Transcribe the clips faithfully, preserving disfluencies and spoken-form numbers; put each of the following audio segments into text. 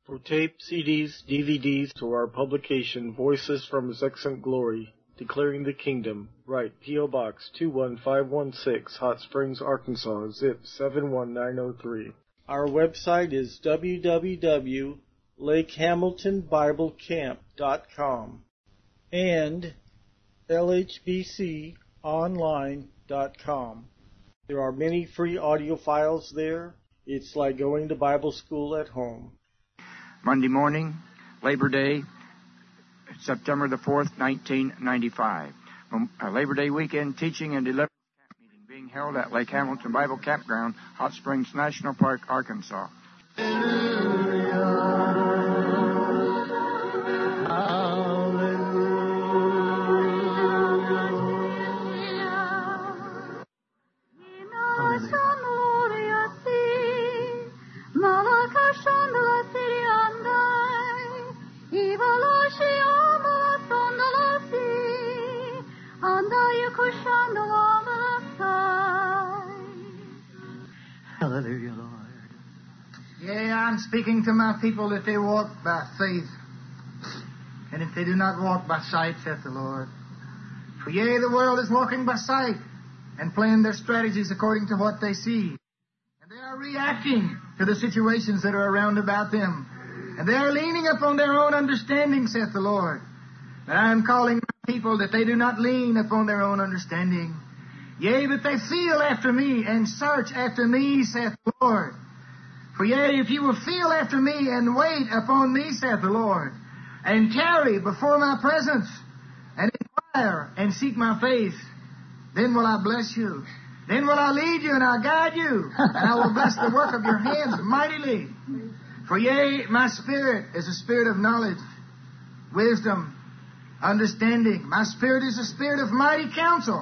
For tape, C Ds, D V Ds, to our publication, Voices from His Excellent Glory, Declaring the Kingdom, write P O Box two one five one six, Hot Springs, Arkansas, zip seven one nine zero three. Our website is w w w dot lake hamilton bible camp dot com and l h b c online dot com. There are many free audio files there. It's like going to Bible school at home. Monday morning, Labor Day, September the fourth, nineteen ninety-five. A Labor Day weekend teaching and deliverance camp meeting being held at Lake Hamilton Bible Campground, Hot Springs National Park, Arkansas. Hallelujah, Lord. Yea, I'm speaking to my people that they walk by faith, and if they do not walk by sight, saith the Lord. For yea, the world is walking by sight, and playing their strategies according to what they see. And they are reacting to the situations that are around about them. And they are leaning upon their own understanding, saith the Lord. But I am calling my people that they do not lean upon their own understanding. Yea, but they feel after me and search after me, saith the Lord. For yea, if you will feel after me and wait upon me, saith the Lord, and tarry before my presence, and inquire and seek my face, then will I bless you. Then will I lead you and I'll guide you, and I will bless the work of your hands mightily. For yea, my spirit is a spirit of knowledge, wisdom, understanding. My spirit is a spirit of mighty counsel.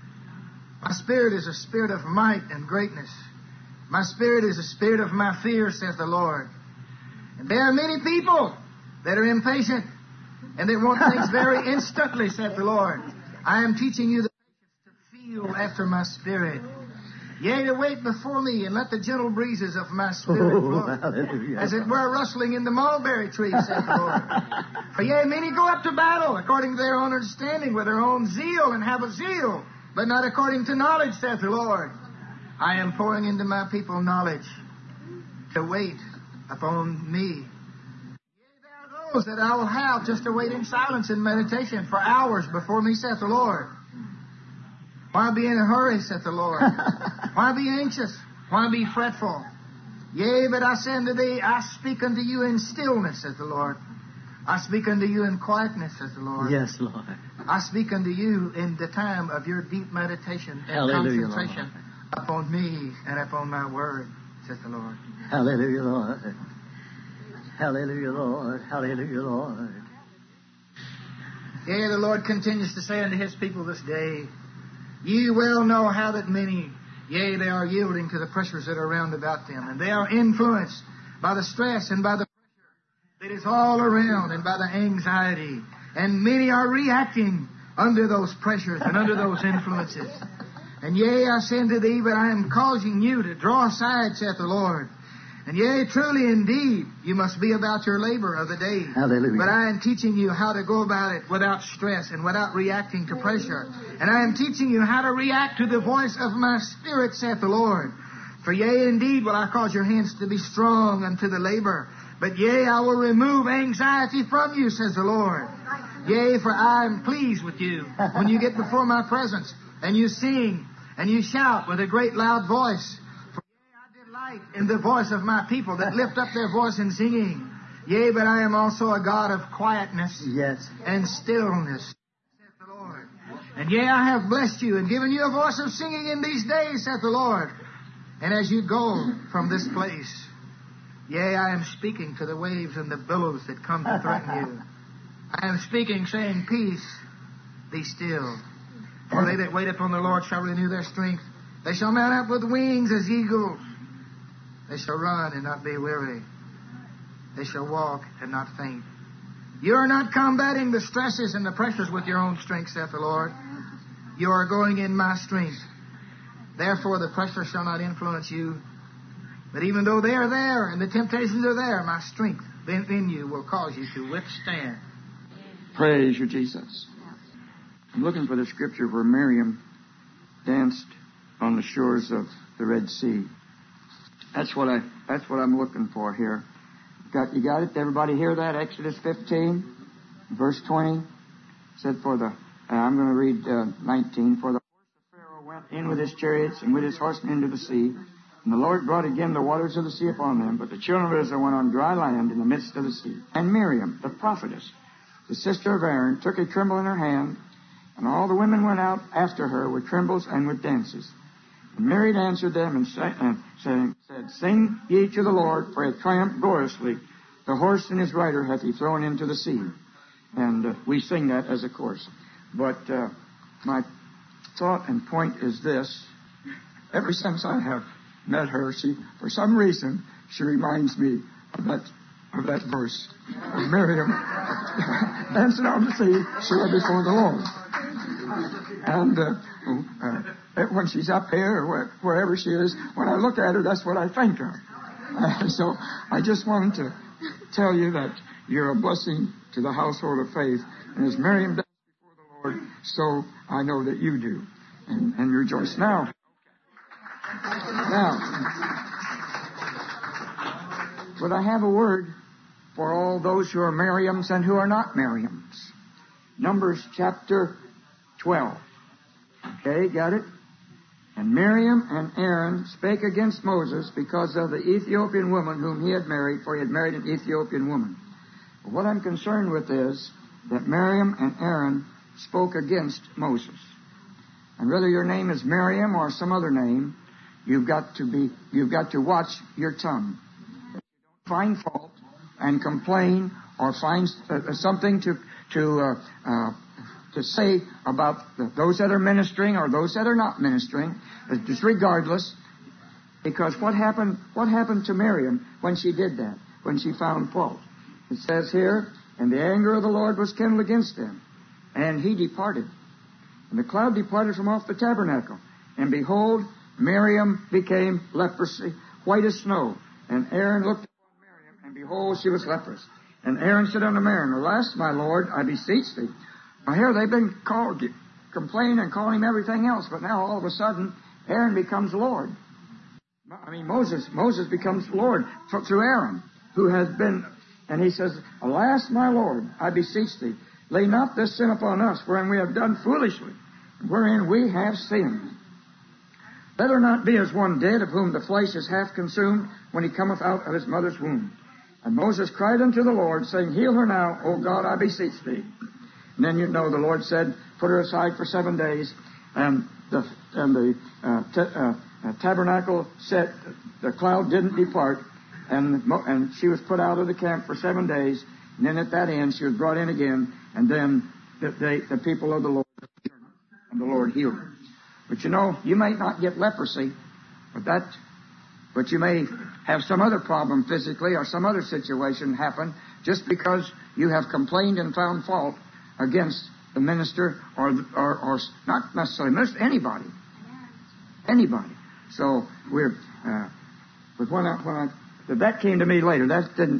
My spirit is a spirit of might and greatness. My spirit is a spirit of my fear, saith the Lord. And there are many people that are impatient and that want things very instantly, saith the Lord. I am teaching you the patience to feel after my spirit. Yea, to wait before me and let the gentle breezes of my spirit blow, oh, as it were rustling in the mulberry tree, saith the Lord. For yea, many go up to battle according to their own understanding, with their own zeal, and have a zeal, but not according to knowledge, saith the Lord. I am pouring into my people knowledge to wait upon me. Yea, there are those that I will have just to wait in silence and meditation for hours before me, saith the Lord. Why be in a hurry, saith the Lord? Why be anxious? Why be fretful? Yea, but I say unto thee, I speak unto you in stillness, saith the Lord. I speak unto you in quietness, says the Lord. Yes, Lord. I speak unto you in the time of your deep meditation and Hallelujah, concentration Lord. Upon me and upon my word, says the Lord. Hallelujah, Lord. Hallelujah, Lord. Hallelujah, Lord. Yea, the Lord continues to say unto his people this day, ye well know how that many, yea, they are yielding to the pressures that are round about them, and they are influenced by the stress and by the it is all around, and by the anxiety. And many are reacting under those pressures and under those influences. And yea, I say unto thee, but I am causing you to draw aside, saith the Lord. And yea, truly indeed, you must be about your labor of the day. Hallelujah. But I am teaching you how to go about it without stress and without reacting to pressure. And I am teaching you how to react to the voice of my spirit, saith the Lord. For yea, indeed, will I cause your hands to be strong unto the labor. But yea, I will remove anxiety from you, says the Lord. Yea, for I am pleased with you when you get before my presence and you sing and you shout with a great loud voice. For yea, I delight in the voice of my people that lift up their voice in singing. Yea, but I am also a God of quietness yes. and stillness, saith the Lord. And yea, I have blessed you and given you a voice of singing in these days, saith the Lord. And as you go from this place, yea, I am speaking to the waves and the billows that come to threaten you. I am speaking, saying, peace, be still. For they that wait upon the Lord shall renew their strength. They shall mount up with wings as eagles. They shall run and not be weary. They shall walk and not faint. You are not combating the stresses and the pressures with your own strength, saith the Lord. You are going in my strength. Therefore the pressure shall not influence you. But even though they are there and the temptations are there, my strength in, in you will cause you to withstand. Praise you, Jesus. I'm looking for the scripture where Miriam danced on the shores of the Red Sea. That's what I. That's what I'm looking for here. Got you? Got it? Everybody hear that? Exodus fifteen, verse twenty. Said for the. Uh, I'm going to read uh, nineteen. For the horse of Pharaoh went in with his chariots and with his horsemen into the sea, and the Lord brought again the waters of the sea upon them. But the children of Israel went on dry land in the midst of the sea. And Miriam, the prophetess, the sister of Aaron, took a timbrel in her hand, and all the women went out after her with timbrels and with dances. And Miriam answered them and, sa- and sang, said, Sing ye to the Lord, for he hath triumphed gloriously. The horse and his rider hath he thrown into the sea. And uh, we sing that as a chorus. But uh, my thought and point is this. Ever since I have met her, she, for some reason, she reminds me of that, of that verse. Of Miriam dancing on the sea, she was before the Lord. And uh, uh, when she's up here or where, wherever she is, when I look at her, that's what I think of. Uh, so I just wanted to tell you that you're a blessing to the household of faith. And as Miriam danced before the Lord, so I know that you do. And, and rejoice. Now, now, but I have a word for all those who are Miriams and who are not Miriams. Numbers chapter twelve. Okay, got it? And Miriam and Aaron spake against Moses because of the Ethiopian woman whom he had married, for he had married an Ethiopian woman. But what I'm concerned with is that Miriam and Aaron spoke against Moses. And whether your name is Miriam or some other name, you've got to be, you've got to watch your tongue. That you don't find fault and complain or find uh, something to to uh, uh, to say about the, those that are ministering or those that are not ministering, just regardless. Because what happened? What happened to Miriam when she did that? When she found fault? It says here, and the anger of the Lord was kindled against them, and he departed. And the cloud departed from off the tabernacle. And behold, Miriam became leprosy, white as snow. And Aaron looked upon Miriam, and behold, she was leprous. And Aaron said unto Miriam, Alas, my Lord, I beseech thee. Now here they've been called, complaining and calling him everything else, but now all of a sudden, Aaron becomes Lord. I mean, Moses, Moses becomes Lord through Aaron, who has been, and he says, Alas, my Lord, I beseech thee, lay not this sin upon us, wherein we have done foolishly, wherein we have sinned. Let her not be as one dead, of whom the flesh is half consumed, when he cometh out of his mother's womb. And Moses cried unto the Lord, saying, Heal her now, O God, I beseech thee. And then you know the Lord said, Put her aside for seven days. And the, and the uh, t- uh, uh, tabernacle set, the cloud didn't depart. And, and she was put out of the camp for seven days. And then at that end, she was brought in again. And then the, they, the people of the Lord, and the Lord healed her. But you know, you may not get leprosy, but that, but you may have some other problem physically or some other situation happen just because you have complained and found fault against the minister or, or, or not necessarily minister, anybody. Anybody. So we're, uh, but when I, when I, that came to me later, that didn't,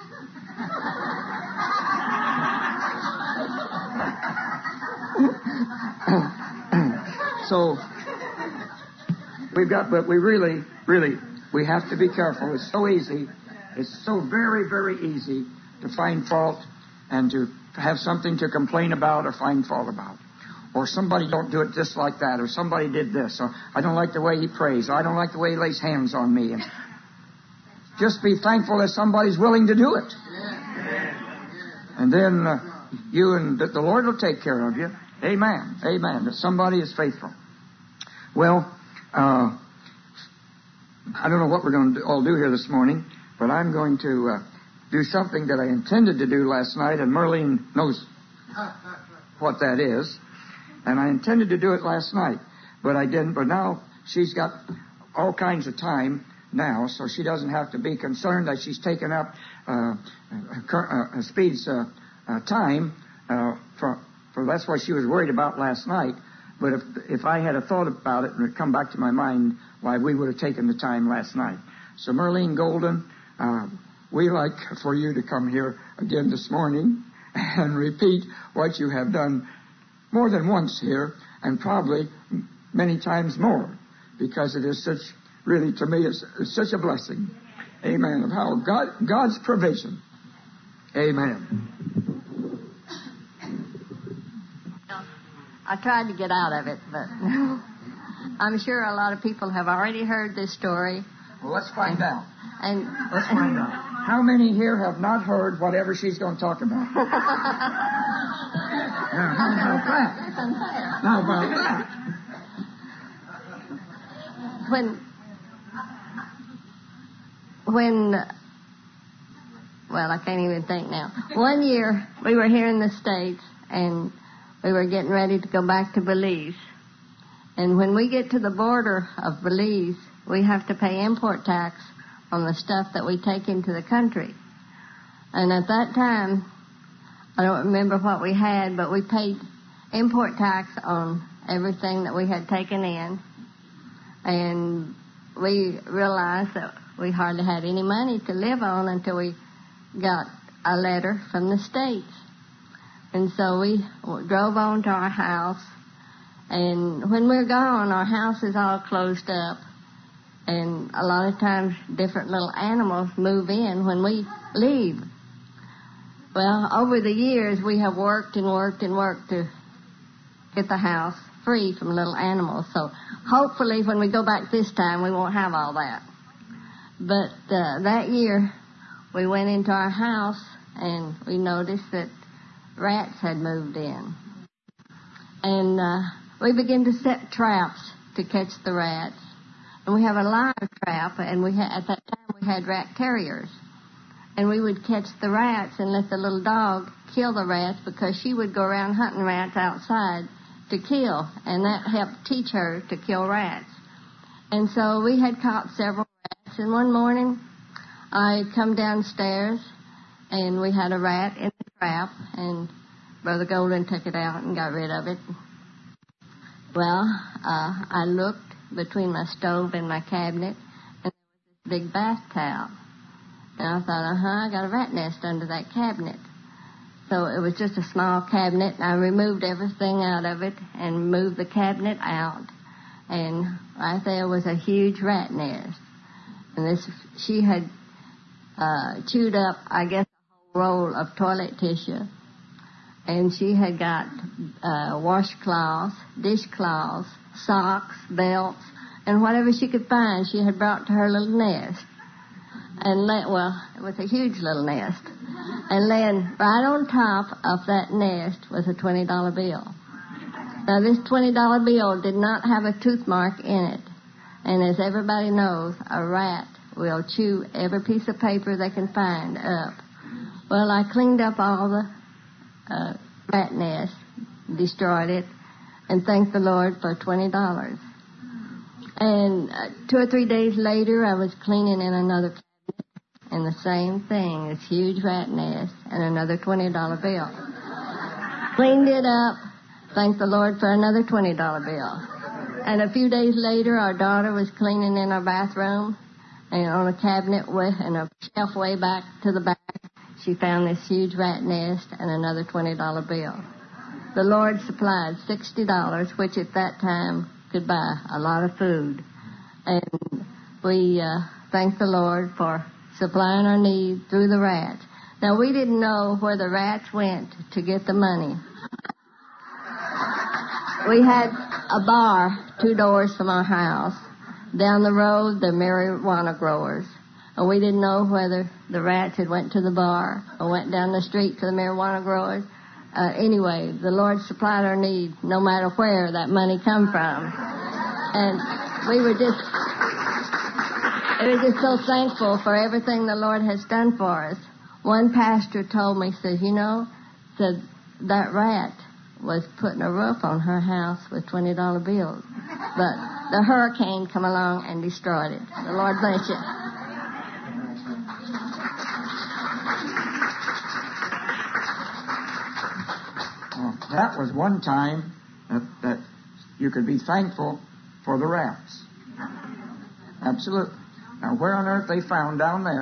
so we've got, but we really, really, we have to be careful. It's so easy. It's so very, very easy to find fault and to have something to complain about or find fault about. Or somebody don't do it just like that. Or somebody did this. Or I don't like the way he prays. Or I don't like the way he lays hands on me. And just be thankful that somebody's willing to do it. And then uh, you and the, the Lord will take care of you. Amen. Amen. That somebody is faithful. Well, uh, I don't know what we're going to do, all do here this morning, but I'm going to uh, do something that I intended to do last night, and Merlene knows what that is. And I intended to do it last night, but I didn't. But now she's got all kinds of time now, so she doesn't have to be concerned that she's taken up uh, uh, Speed's uh, uh, time. Uh, for, for that's what she was worried about last night. But if if I had a thought about it and it come back to my mind, why, we would have taken the time last night. So Merlene Golden uh, we like for you to come here again this morning and repeat what you have done more than once here, and probably many times more, because it is such, really to me, it's, it's such a blessing. Amen. Of how God, God's provision. Amen. I tried to get out of it, but I'm sure a lot of people have already heard this story. Well, let's find out. And let's find out. How many here have not heard whatever she's going to talk about? Now, how about that? How about that? When, when, well, I can't even think now. One year, we were here in the States, and we were getting ready to go back to Belize. And when we get to the border of Belize, we have to pay import tax on the stuff that we take into the country. And at that time, I don't remember what we had, but we paid import tax on everything that we had taken in. And we realized that we hardly had any money to live on until we got a letter from the States. And so we drove on to our house. And when we're gone, our house is all closed up. And a lot of times different little animals move in when we leave. Well, over the years, we have worked and worked and worked to get the house free from little animals. So hopefully when we go back this time, we won't have all that. But uh, that year, we went into our house and we noticed that rats had moved in. And uh, we began to set traps to catch the rats. And we have a live trap, and we ha- at that time we had rat terriers. And we would catch the rats and let the little dog kill the rats, because she would go around hunting rats outside to kill, and that helped teach her to kill rats. And so we had caught several rats, and one morning I come downstairs, and we had a rat in the trap, and Brother Golden took it out and got rid of it. Well, uh, I looked between my stove and my cabinet, and there was this big bath towel. And I thought, uh-huh, I got a rat nest under that cabinet. So it was just a small cabinet, and I removed everything out of it and moved the cabinet out. And right there was a huge rat nest. And this, she had uh, chewed up, I guess, a whole roll of toilet tissue. And she had got uh, washcloths, dishcloths, socks, belts, and whatever she could find, she had brought to her little nest. And lay, well, it was a huge little nest. And laying right on top of that nest was a twenty dollar bill. Now, this twenty dollar bill did not have a tooth mark in it. And as everybody knows, a rat will chew every piece of paper they can find up. Well, I cleaned up all the uh, rat nest, destroyed it, and thanked the Lord for twenty dollars. And uh, two or three days later, I was cleaning in another cabinet, and the same thing, this huge rat nest, and another twenty dollar bill. Cleaned it up, thanked the Lord for another twenty dollar bill. And a few days later, our daughter was cleaning in our bathroom, and on a cabinet with, and a shelf way back to the back, she found this huge rat nest and another twenty dollar bill. The Lord supplied sixty dollars, which at that time could buy a lot of food. And we uh, thank the Lord for supplying our need through the rats. Now, we didn't know where the rats went to get the money. We had a bar two doors from our house. Down the road, the marijuana growers. And we didn't know whether the rats had went to the bar or went down the street to the marijuana growers. Uh, anyway, the Lord supplied our need no matter where that money come from. And we were just, we were just so thankful for everything the Lord has done for us. One pastor told me, says, you know, said that rat was putting a roof on her house with twenty dollar bills. But the hurricane come along and destroyed it. The Lord bless you. That was one time that, that you could be thankful for the rats. Absolutely. Now, where on earth they found down there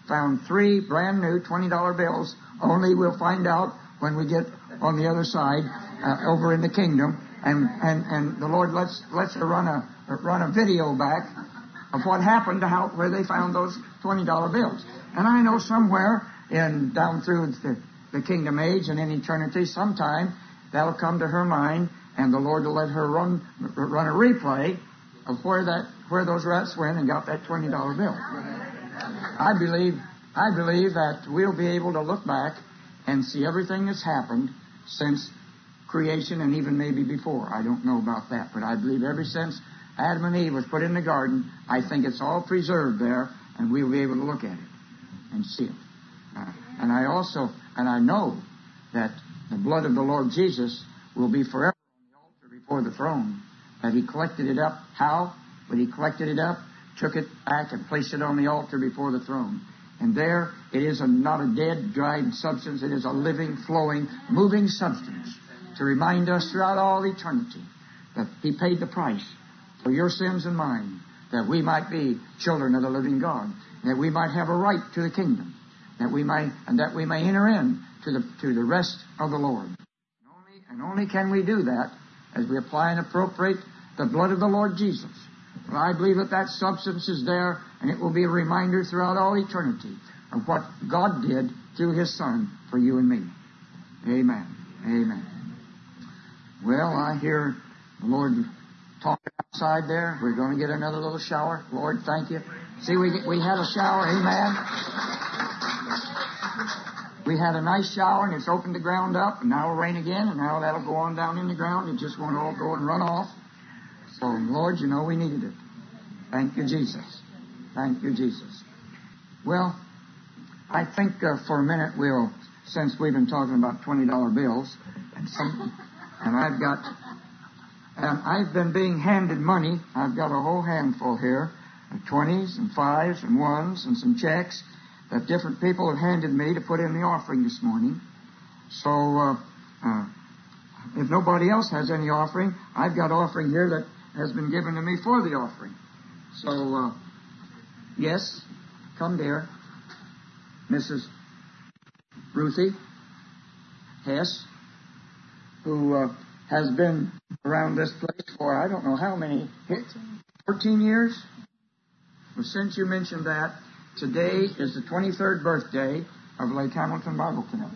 found three brand new twenty dollar bills. Only we'll find out when we get on the other side, uh, over in the kingdom. And, and, and the Lord lets, lets her run a, run a video back of what happened to how, where they found those twenty dollar bills. And I know somewhere in, down through the, the kingdom age and in eternity, sometime that'll come to her mind, and the Lord will let her run, run a replay of where that, where those rats went and got that twenty dollar bill. I believe, I believe that we'll be able to look back and see everything that's happened since creation and even maybe before. I don't know about that, but I believe ever since Adam and Eve was put in the garden, I think it's all preserved there, and we'll be able to look at it and see it. Uh, and I also, and I know that the blood of the Lord Jesus will be forever on the altar before the throne, that He collected it up. How? But He collected it up, took it back, and placed it on the altar before the throne. And there, it is a, not a dead, dried substance. It is a living, flowing, moving substance to remind us throughout all eternity that He paid the price for your sins and mine, that we might be children of the living God, that we might have a right to the kingdom, that we might, and that we may enter in to the to the rest of the Lord. And only, and only can we do that as we apply and appropriate the blood of the Lord Jesus. But I believe that that substance is there, and it will be a reminder throughout all eternity of what God did through His Son for you and me. Amen. Amen. Well, I hear the Lord talking outside there. We're going to get another little shower. Lord, thank you. See, we we had a shower. Amen. We had a nice shower, and it's opened the ground up, and now it'll rain again, and now that'll go on down in the ground. It just won't all go and run off. So, Lord, you know we needed it. Thank you, Jesus. Thank you, Jesus. Well, I think uh, for a minute we'll, since we've been talking about twenty dollar bills, and some, and I've got, and I've been being handed money. I've got a whole handful here, of twenties and fives and ones and some checks that different people have handed me to put in the offering this morning. So, uh, uh, if nobody else has any offering, I've got offering here that has been given to me for the offering. So, uh, yes, come dear. Missus Ruthie Hess, who uh, has been around this place for I don't know how many, fourteen years? Well, since you mentioned that, today is the twenty-third birthday of Lake Hamilton Bible Camp.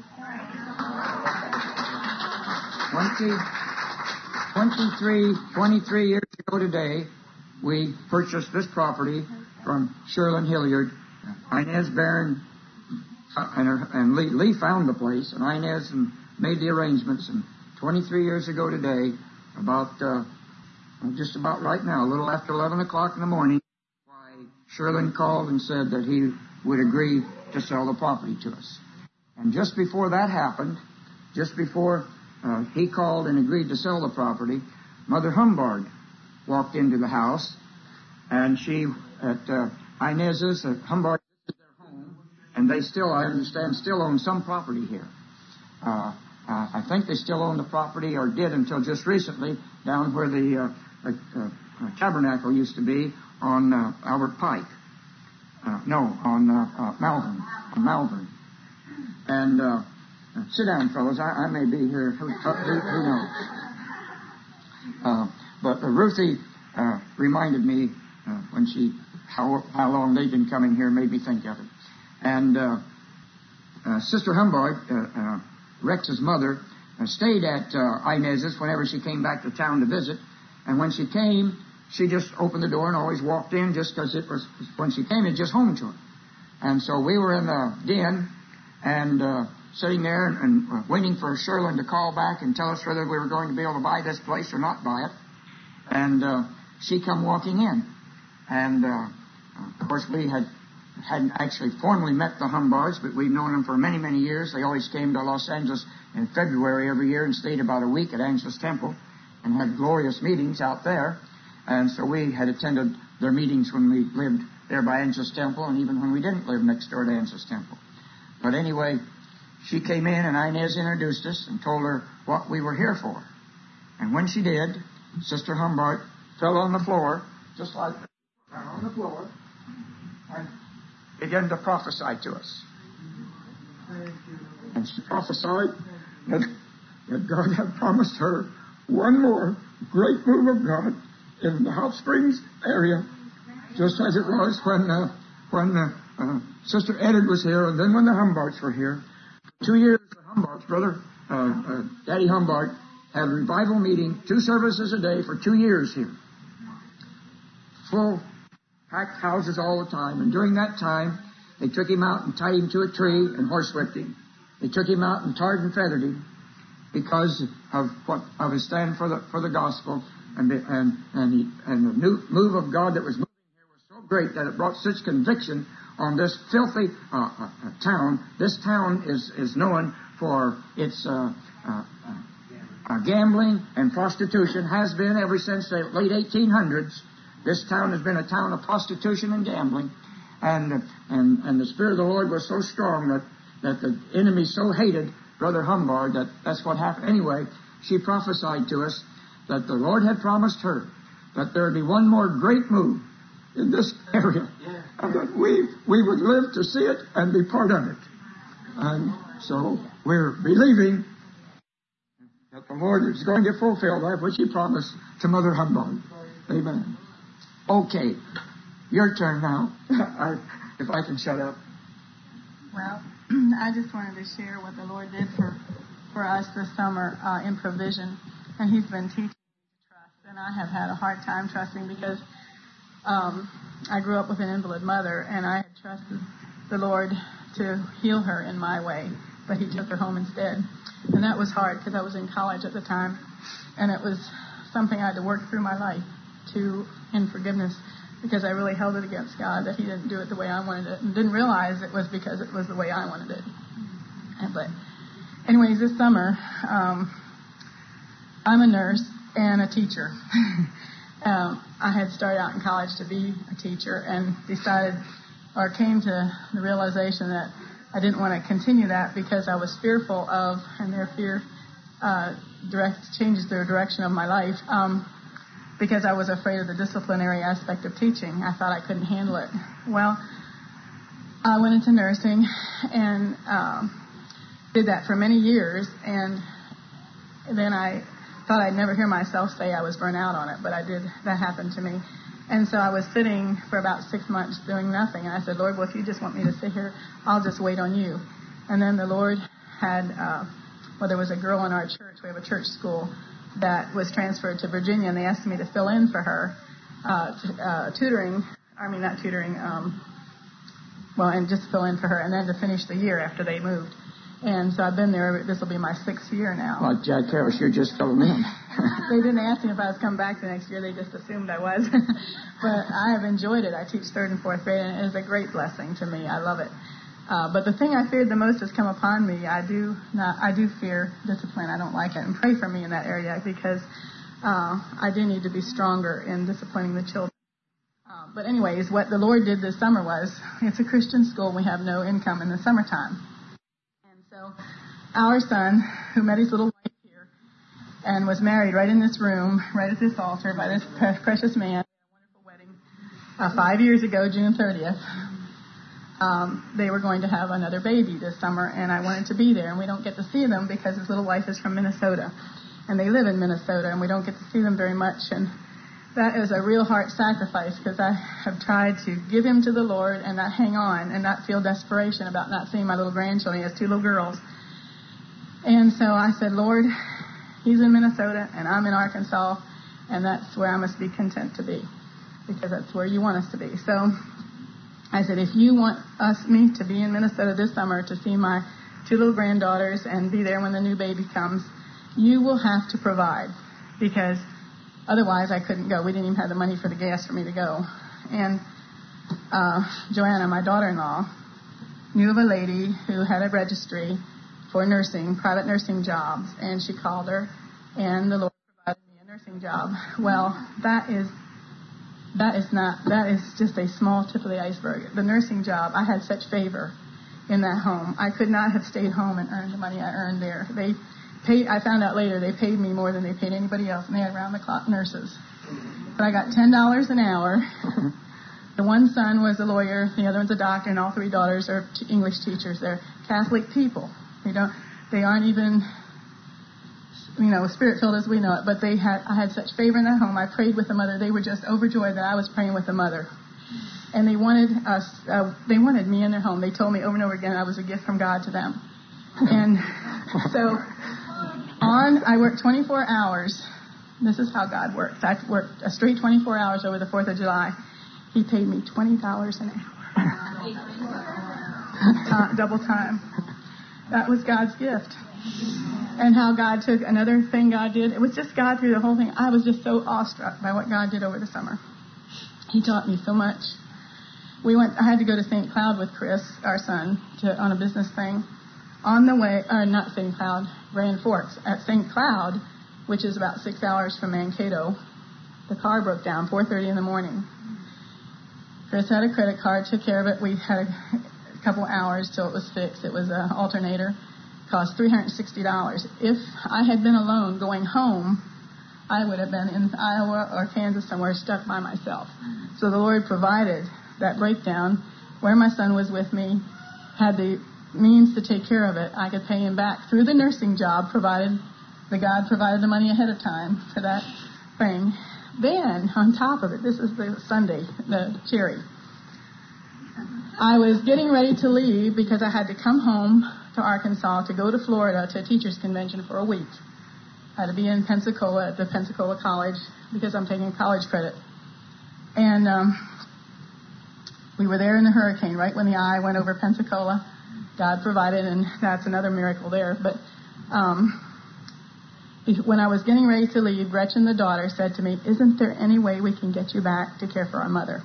twenty, twenty-three, twenty-three years ago today, we purchased this property from Sherlyn Hilliard. Inez Barron uh, and, her, and Lee, Lee found the place, and Inez and made the arrangements. And twenty-three years ago today, about uh, just about right now, a little after eleven o'clock in the morning, why Sherlyn called and said that he would agree to sell the property to us. And just before that happened, just before Uh, he called and agreed to sell the property, Mother Humbard walked into the house, and she, at uh, Inez's, at Humbard, this is their home, and they still, I understand, still own some property here. Uh, uh, I think they still own the property, or did until just recently, down where the uh, uh, uh, tabernacle used to be on uh, Albert Pike. Uh, no, on uh, uh, Malvern, on Malvern. And uh, Uh, sit down, fellows. I, I may be here. Who, who, who knows? Uh, but uh, Ruthie uh, reminded me uh, when she how how long they've been coming here, made me think of it. And uh, uh, Sister Humbard, uh, uh, Rex's mother, uh, stayed at uh, Inez's whenever she came back to town to visit. And when she came, she just opened the door and always walked in, just because it was when she came, it just home to her. And so we were in the den and. Uh, sitting there and, and uh, waiting for Sherlyn to call back and tell us whether we were going to be able to buy this place or not buy it. And uh, she come walking in. And, uh, of course, we had, hadn't actually formally met the Humbards, but we've known them for many, many years. They always came to Los Angeles in February every year and stayed about a week at Angelus Temple and had glorious meetings out there. And so we had attended their meetings when we lived there by Angelus Temple and even when we didn't live next door to Angelus Temple. But anyway, she came in and Inez introduced us and told her what we were here for. And when she did, Sister Humbard fell on the floor, just like that, on the floor. And began to prophesy to us. And she prophesied that, that God had promised her one more great move of God in the Hot Springs area, just as it was when uh, when uh, uh, Sister Edith was here, and then when the Humbarts were here. For two years, the Humbarts, brother, uh, uh, Daddy Humbart, had a revival meeting, two services a day for two years here. Full, packed houses all the time. And during that time, they took him out and tied him to a tree and horsewhipped him. They took him out and tarred and feathered him because of what of his stand for the for the gospel, and the, and and, he, and the new move of God that was moving here was so great that it brought such conviction on this filthy uh, uh, uh, town. This town is is known for its uh, uh, uh, gambling and prostitution. Has been ever since the late eighteen hundreds. This town has been a town of prostitution and gambling, and and and the Spirit of the Lord was so strong that that the enemy so hated Brother Humbard that that's what happened. Anyway, she prophesied to us that the Lord had promised her that there would be one more great move in this area, yeah. and that we we would live to see it and be part of it. And so we're believing that the Lord is going to fulfill that which He promised to Mother Humbard. Amen. Okay, your turn now. I, if I can shut up. Well, I just wanted to share what the Lord did for, for us this summer uh, in provision. And He's been teaching me to trust. And I have had a hard time trusting because um, I grew up with an invalid mother, and I had trusted the Lord to heal her in my way. But He took her home instead. And that was hard because I was in college at the time. And it was something I had to work through my life to in forgiveness, because I really held it against God that He didn't do it the way I wanted it, and didn't realize it was because it was the way I wanted it. But anyways, this summer, um, I'm a nurse and a teacher. um, I had started out in college to be a teacher and decided, or came to the realization that I didn't want to continue that because I was fearful of, and their fear uh, direct changes the direction of my life. Um, because I was afraid of the disciplinary aspect of teaching. I thought I couldn't handle it. Well, I went into nursing and um, did that for many years, and then I thought I'd never hear myself say I was burnt out on it, but I did. That happened to me. And so I was sitting for about six months doing nothing, and I said, Lord, well, if you just want me to sit here, I'll just wait on you. And then the Lord had, uh, well, there was a girl in our church. We have a church school that was transferred to Virginia, and they asked me to fill in for her, uh, t- uh, tutoring, I mean, not tutoring, um, well, and just fill in for her, and then to finish the year after they moved. And so I've been there, this will be my sixth year now. Like Jack Harris, you're just filling in. They didn't ask me if I was coming back the next year, they just assumed I was. But I have enjoyed it. I teach third and fourth grade, and it is a great blessing to me. I love it. Uh, but the thing I feared the most has come upon me. I do not. I do fear discipline. I don't like it. And pray for me in that area because uh, I do need to be stronger in disciplining the children. Uh, but anyways, what the Lord did this summer was, it's a Christian school. We have no income in the summertime. And so our son, who met his little wife here and was married right in this room, right at this altar by this precious man, a wonderful wedding, uh, five years ago, June thirtieth. Um, they were going to have another baby this summer, and I wanted to be there. And we don't get to see them because his little wife is from Minnesota, and they live in Minnesota, and we don't get to see them very much. And that is a real heart sacrifice because I have tried to give him to the Lord and not hang on and not feel desperation about not seeing my little grandchildren. He has two little girls. And so I said, Lord, he's in Minnesota, and I'm in Arkansas, and that's where I must be content to be because that's where you want us to be. So I said, if you want us, me to be in Minnesota this summer to see my two little granddaughters and be there when the new baby comes, you will have to provide because otherwise I couldn't go. We didn't even have the money for the gas for me to go. And uh, Joanna, my daughter-in-law, knew of a lady who had a registry for nursing, private nursing jobs, and she called her, and the Lord provided me a nursing job. Well, that is That is not, that is just a small tip of the iceberg. The nursing job, I had such favor in that home. I could not have stayed home and earned the money I earned there. They paid, I found out later, they paid me more than they paid anybody else, and they had round-the-clock nurses. But I got ten dollars an hour, The one son was a lawyer, the other one's a doctor, and all three daughters are t- English teachers. They're Catholic people. They don't, they aren't even, you know, spirit-filled as we know it, but they had, I had such favor in that home. I prayed with the mother. They were just overjoyed that I was praying with the mother. And they wanted us, uh, they wanted me in their home. They told me over and over again I was a gift from God to them. And so on, I worked twenty-four hours. This is how God works. I worked a straight twenty-four hours over the fourth of July. He paid me twenty dollars an hour. uh, double time. That was God's gift. And how God took another thing God did. It was just God through the whole thing. I was just so awestruck by what God did over the summer. He taught me so much. We went. I had to go to Saint Cloud with Chris, our son, to on a business thing. On the way, or not Saint Cloud, Grand Forks. At Saint Cloud, which is about six hours from Mankato, the car broke down four thirty in the morning. Chris had a credit card, took care of it. We had a couple hours till it was fixed. It was an alternator. Cost three hundred sixty dollars. If I had been alone going home, I would have been in Iowa or Kansas somewhere stuck by myself. So the Lord provided that breakdown where my son was with me, had the means to take care of it. I could pay him back through the nursing job, provided the God provided the money ahead of time for that thing. Then, on top of it, this is the Sunday, the cherry. I was getting ready to leave because I had to come home to Arkansas to go to Florida to a teacher's convention for a week. I had to be in Pensacola at the Pensacola College because I'm taking college credit. And um, we were there in the hurricane, right when the eye went over Pensacola. God provided, and that's another miracle there. But um, when I was getting ready to leave, Gretchen, the daughter, said to me, "Isn't there any way we can get you back to care for our mother?"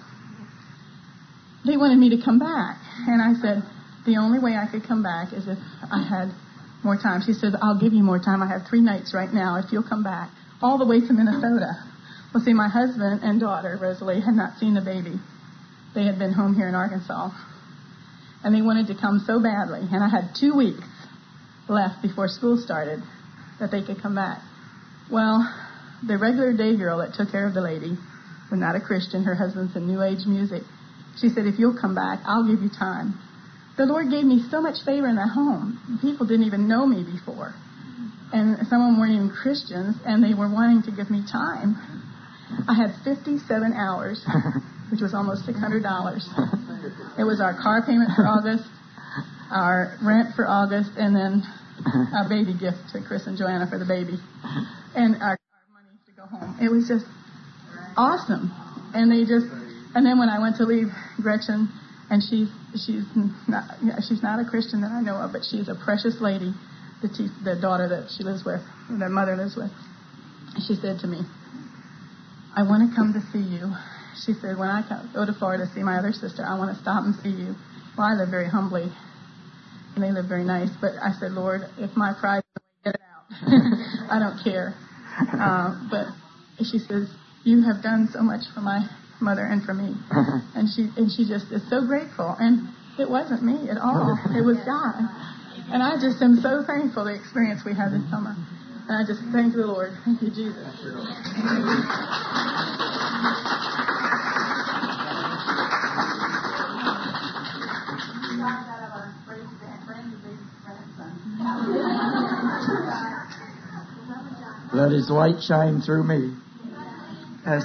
They wanted me to come back. And I said, the only way I could come back is if I had more time. She said, "I'll give you more time. I have three nights right now if you'll come back." All the way to Minnesota. Well, see, my husband and daughter, Rosalie, had not seen the baby. They had been home here in Arkansas. And they wanted to come so badly. And I had two weeks left before school started that they could come back. Well, the regular day girl that took care of the lady was not a Christian. Her husband's in New Age music. She said, "If you'll come back, I'll give you time." The Lord gave me so much favor in that home. People didn't even know me before. And some of them weren't even Christians, and they were wanting to give me time. I had fifty-seven hours, which was almost six hundred dollars. It was our car payment for August, our rent for August, and then a baby gift to Chris and Joanna for the baby, and our, our money to go home. It was just awesome. And they just, and then when I went to leave, Gretchen, and she's she's not she's not a Christian that I know of, but she's a precious lady, the te- the daughter that she lives with, that mother lives with. She said to me, "I want to come to see you." She said, "When I come, go to Florida to see my other sister, I want to stop and see you." Well, I live very humbly, and they live very nice. But I said, "Lord, if my pride is get it out, I don't care." Uh, but she says, "You have done so much for my mother and for me," and she and she just is so grateful. And it wasn't me at all; it was God. And I just am so thankful the experience we had this summer. And I just thank the Lord. Thank you, Jesus. Let His light shine through me. As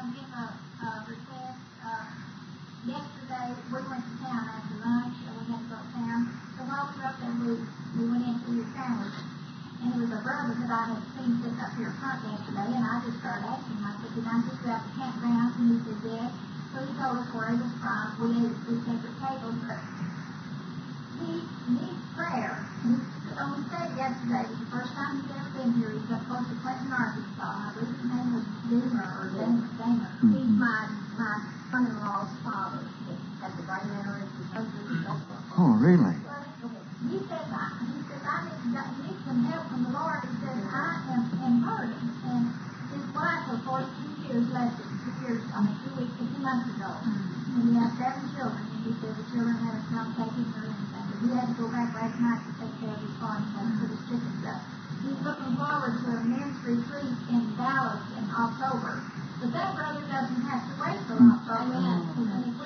we went into your sandwich, and it was a brother that I had seen sitting up here front yesterday, and I just started asking him, I said, "Did I get you out the campground?" And he said, "Yes." So he told us where he was from. We ate at two separate tables, but he needs prayer. He only said yesterday, the first time he's ever been here, he's up close to Clinton, Arkansas. I believe his name was Doomer, or Damer. Damer. Mm-hmm. He's my, my son-in-law's father at the Bright Manor. Oh, really? He said, I, he said, I need, I need some help from the Lord. He said, I am, am hurting. And his wife for forty-two years left it, two years, I mean, two weeks, two months ago. Mm-hmm. And he has seven children. And he said the children haven't come taking or anything. But he had to go back last night to take care of his farm and put his chickens up. He's looking forward to a men's retreat in Dallas in October. But that brother doesn't have to wait till October. Mm-hmm. And if we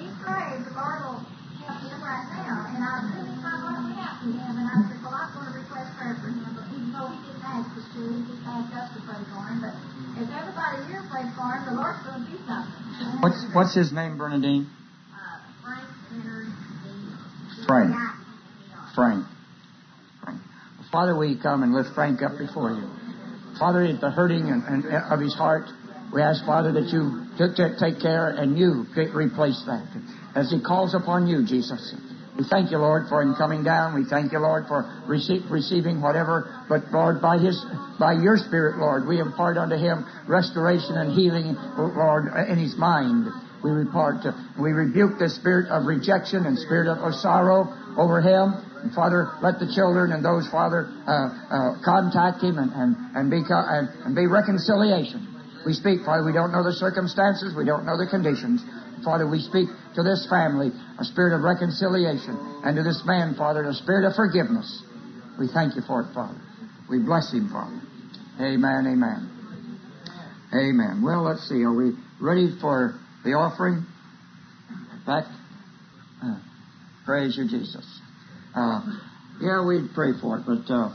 What's what's his name, Bernadine? Uh, Frank entered the... Frank. Frank. Frank. Father, we come and lift Frank up before you. Father, at the hurting and, and, of his heart, we ask, Father, that you t- t- take care and you replace that. As he calls upon you, Jesus. We thank you, Lord, for him coming down. We thank you, Lord, for rece- receiving whatever. But, Lord, by his, by your Spirit, Lord, we impart unto him restoration and healing, Lord, in his mind. We repart, to, we rebuke the spirit of rejection and spirit of, of sorrow over him. And Father, let the children and those, Father, uh, uh, contact him and, and, and, be, and, and be reconciliation. We speak, Father, we don't know the circumstances, we don't know the conditions. Father, we speak to this family a spirit of reconciliation, and to this man, Father, a spirit of forgiveness. We thank you for it, Father. We bless him, Father. Amen, amen. Amen. Well, let's see. Are we ready for the offering? Back? Uh, praise you, Jesus. Uh, yeah, we'd pray for it, but uh,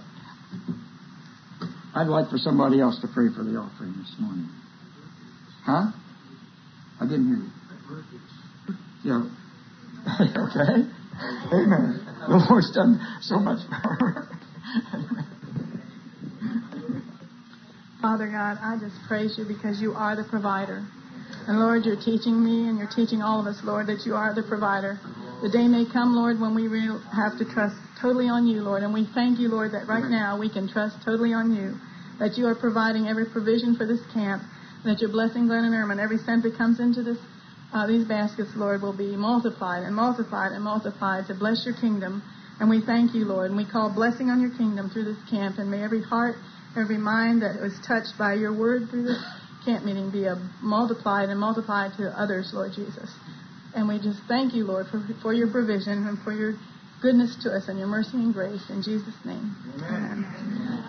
I'd like for somebody else to pray for the offering this morning. Huh? I didn't hear you. Yeah. Okay. Amen. The Lord's done so much power. Father God, I just praise you because you are the provider. And Lord, you're teaching me and you're teaching all of us, Lord, that you are the provider. The day may come, Lord, when we will have to trust totally on you, Lord. And we thank you, Lord, that right now we can trust totally on you. That you are providing every provision for this camp. That you're blessing Glenn and Irma. Every cent that comes into this, uh, these baskets, Lord, will be multiplied and multiplied and multiplied to bless your kingdom. And we thank you, Lord. And we call blessing on your kingdom through this camp. And may every heart, every mind that was touched by your word through this camp meeting be a multiplied and multiplied to others, Lord Jesus. And we just thank you, Lord, for, for your provision and for your goodness to us and your mercy and grace. In Jesus' name. Amen. Amen.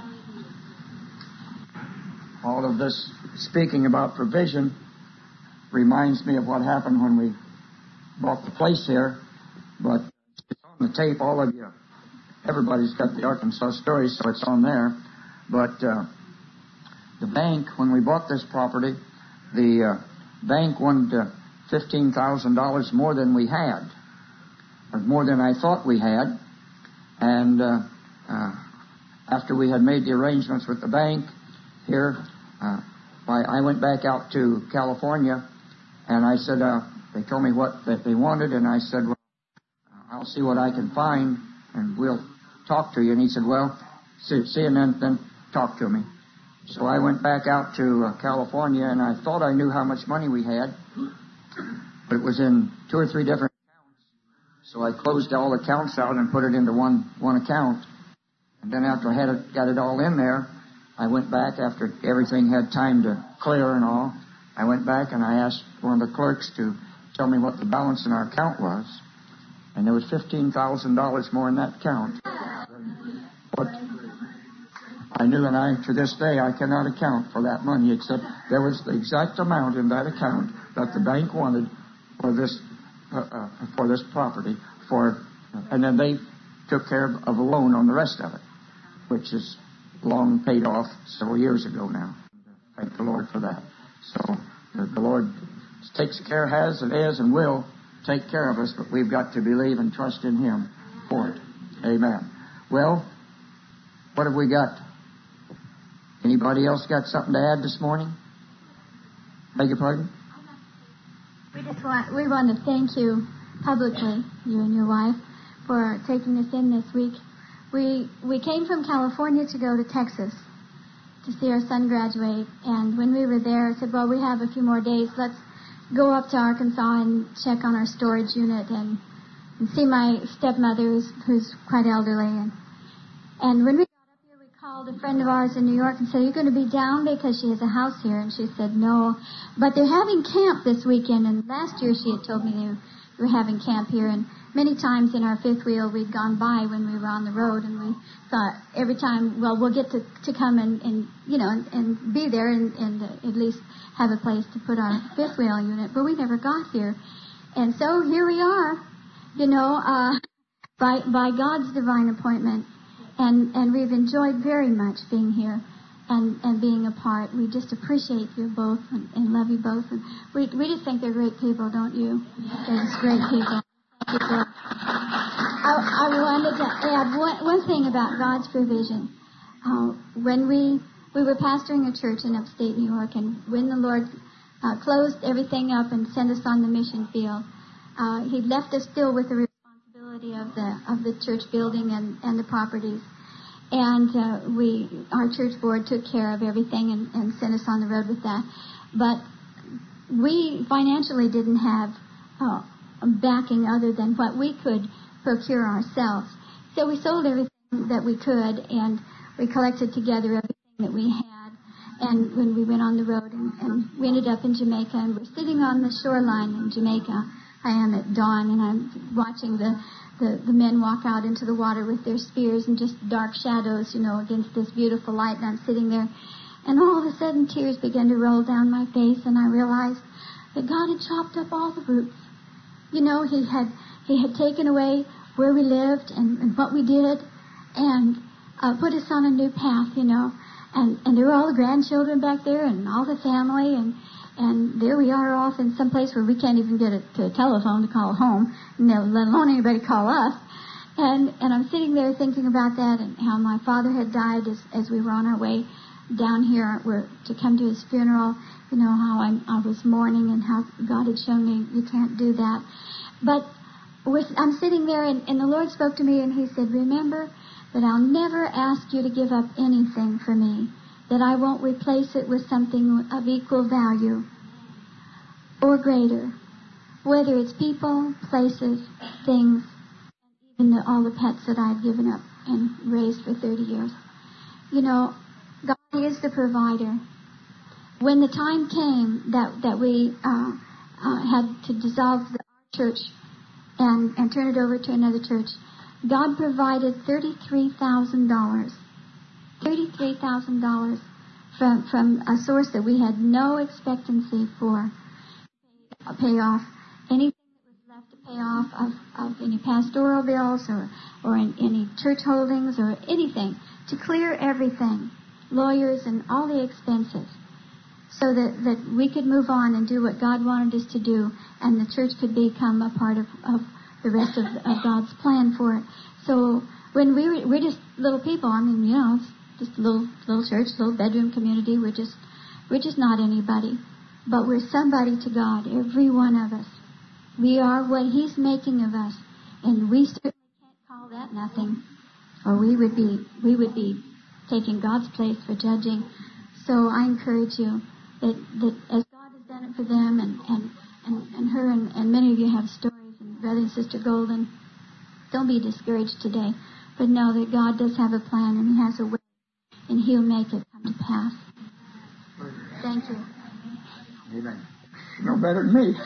All of this speaking about provision reminds me of what happened when we bought the place here. But it's on the tape. All of you, everybody's got the Arkansas story, so it's on there. But uh, the bank, when we bought this property, the uh, bank wanted uh, fifteen thousand dollars more than we had, or more than I thought we had. And uh, uh, after we had made the arrangements with the bank here, uh, I, I went back out to California, and I said, uh, they told me what that they wanted, and I said, well, I'll see what I can find, and we'll talk to you. And he said, well, see, see and then, then talk to me. So I went back out to uh, California, and I thought I knew how much money we had, but it was in two or three different accounts. So I closed all the accounts out and put it into one one account. And then after I had it, got it all in there, I went back after everything had time to clear and all. I went back and I asked one of the clerks to tell me what the balance in our account was. And there was fifteen thousand dollars more in that account. But I knew, and I, to this day, I cannot account for that money, except there was the exact amount in that account that the bank wanted for this uh, uh, for this property. For, and then they took care of, of a loan on the rest of it, which is long paid off several years ago now. Thank the Lord for that. So the, the Lord takes care, has and is and will take care of us, but we've got to believe and trust in Him for it. Amen. Well, what have we got? Anybody else got something to add this morning? Beg your pardon? We just want we want to thank you publicly, you and your wife, for taking us in this week. We we came from California to go to Texas to see our son graduate, and when we were there, I said, well, we have a few more days. Let's go up to Arkansas and check on our storage unit and, and see my stepmother, who's, who's quite elderly. And, and when we got up here, we called a friend of ours in New York and said, are you going to be down because she has a house here? And she said, no. But they're having camp this weekend, and last year she had told me they were having camp here. And many times in our fifth wheel, we'd gone by when we were on the road, and we thought every time, well, we'll get to, to come and, and you know, and, and be there and, and uh, at least have a place to put our fifth wheel unit, but we never got here. And so here we are, you know, uh, by by God's divine appointment, and, and we've enjoyed very much being here. and, and being a part. We just appreciate you both and, and love you both. And we we just think they're great people, don't you? They're just great people. Thank you for I, I wanted to add one, one thing about God's provision. Uh, when we we were pastoring a church in upstate New York, and when the Lord uh, closed everything up and sent us on the mission field, uh, He left us still with the responsibility of the of the church building and, and the properties. And uh, we, our church board took care of everything and, and sent us on the road with that. But we financially didn't have uh, backing other than what we could procure ourselves. So we sold everything that we could, and we collected together everything that we had. And when we went on the road, and, and we ended up in Jamaica, and we're sitting on the shoreline in Jamaica. I am at dawn, and I'm watching the, the, the men walk out into the water with their spears and just dark shadows, you know, against this beautiful light. And I'm sitting there, and all of a sudden tears began to roll down my face, and I realized that God had chopped up all the roots. You know, He had He had taken away where we lived and, and what we did, and uh, put us on a new path, you know. And, and there were all the grandchildren back there and all the family, and And there we are off in some place where we can't even get a, to a telephone to call home, let alone anybody call us. And and I'm sitting there thinking about that, and how my father had died as, as we were on our way down here were, to come to his funeral. You know, how I, I was mourning and how God had shown me you can't do that. But with, I'm sitting there, and, and the Lord spoke to me, and He said, remember that I'll never ask you to give up anything for me, that I won't replace it with something of equal value or greater, whether it's people, places, things, and even the, all the pets that I've given up and raised for thirty years. You know, God is the provider. When the time came that, that we uh, uh, had to dissolve the, our church and, and turn it over to another church, God provided thirty-three thousand dollars. thirty-three thousand dollars from from a source that we had no expectancy for pay off anything that was left to pay off of, of any pastoral bills or or in, any church holdings or anything, to clear everything, lawyers and all the expenses, so that, that we could move on and do what God wanted us to do, and the church could become a part of, of the rest of, of God's plan for it. So when we were, we're just little people, I mean, you know, it's just a little little church, little bedroom community. We're just we're just not anybody, but we're somebody to God. Every one of us, we are what He's making of us, and we certainly can't call that nothing, or we would be we would be taking God's place for judging. So I encourage you that, that as God has done it for them, and and and, and her and, and many of you have stories, and brother and sister Golden, don't be discouraged today, but know that God does have a plan, and He has a way, and He'll make it come to pass. Thank you. Amen. No better than me.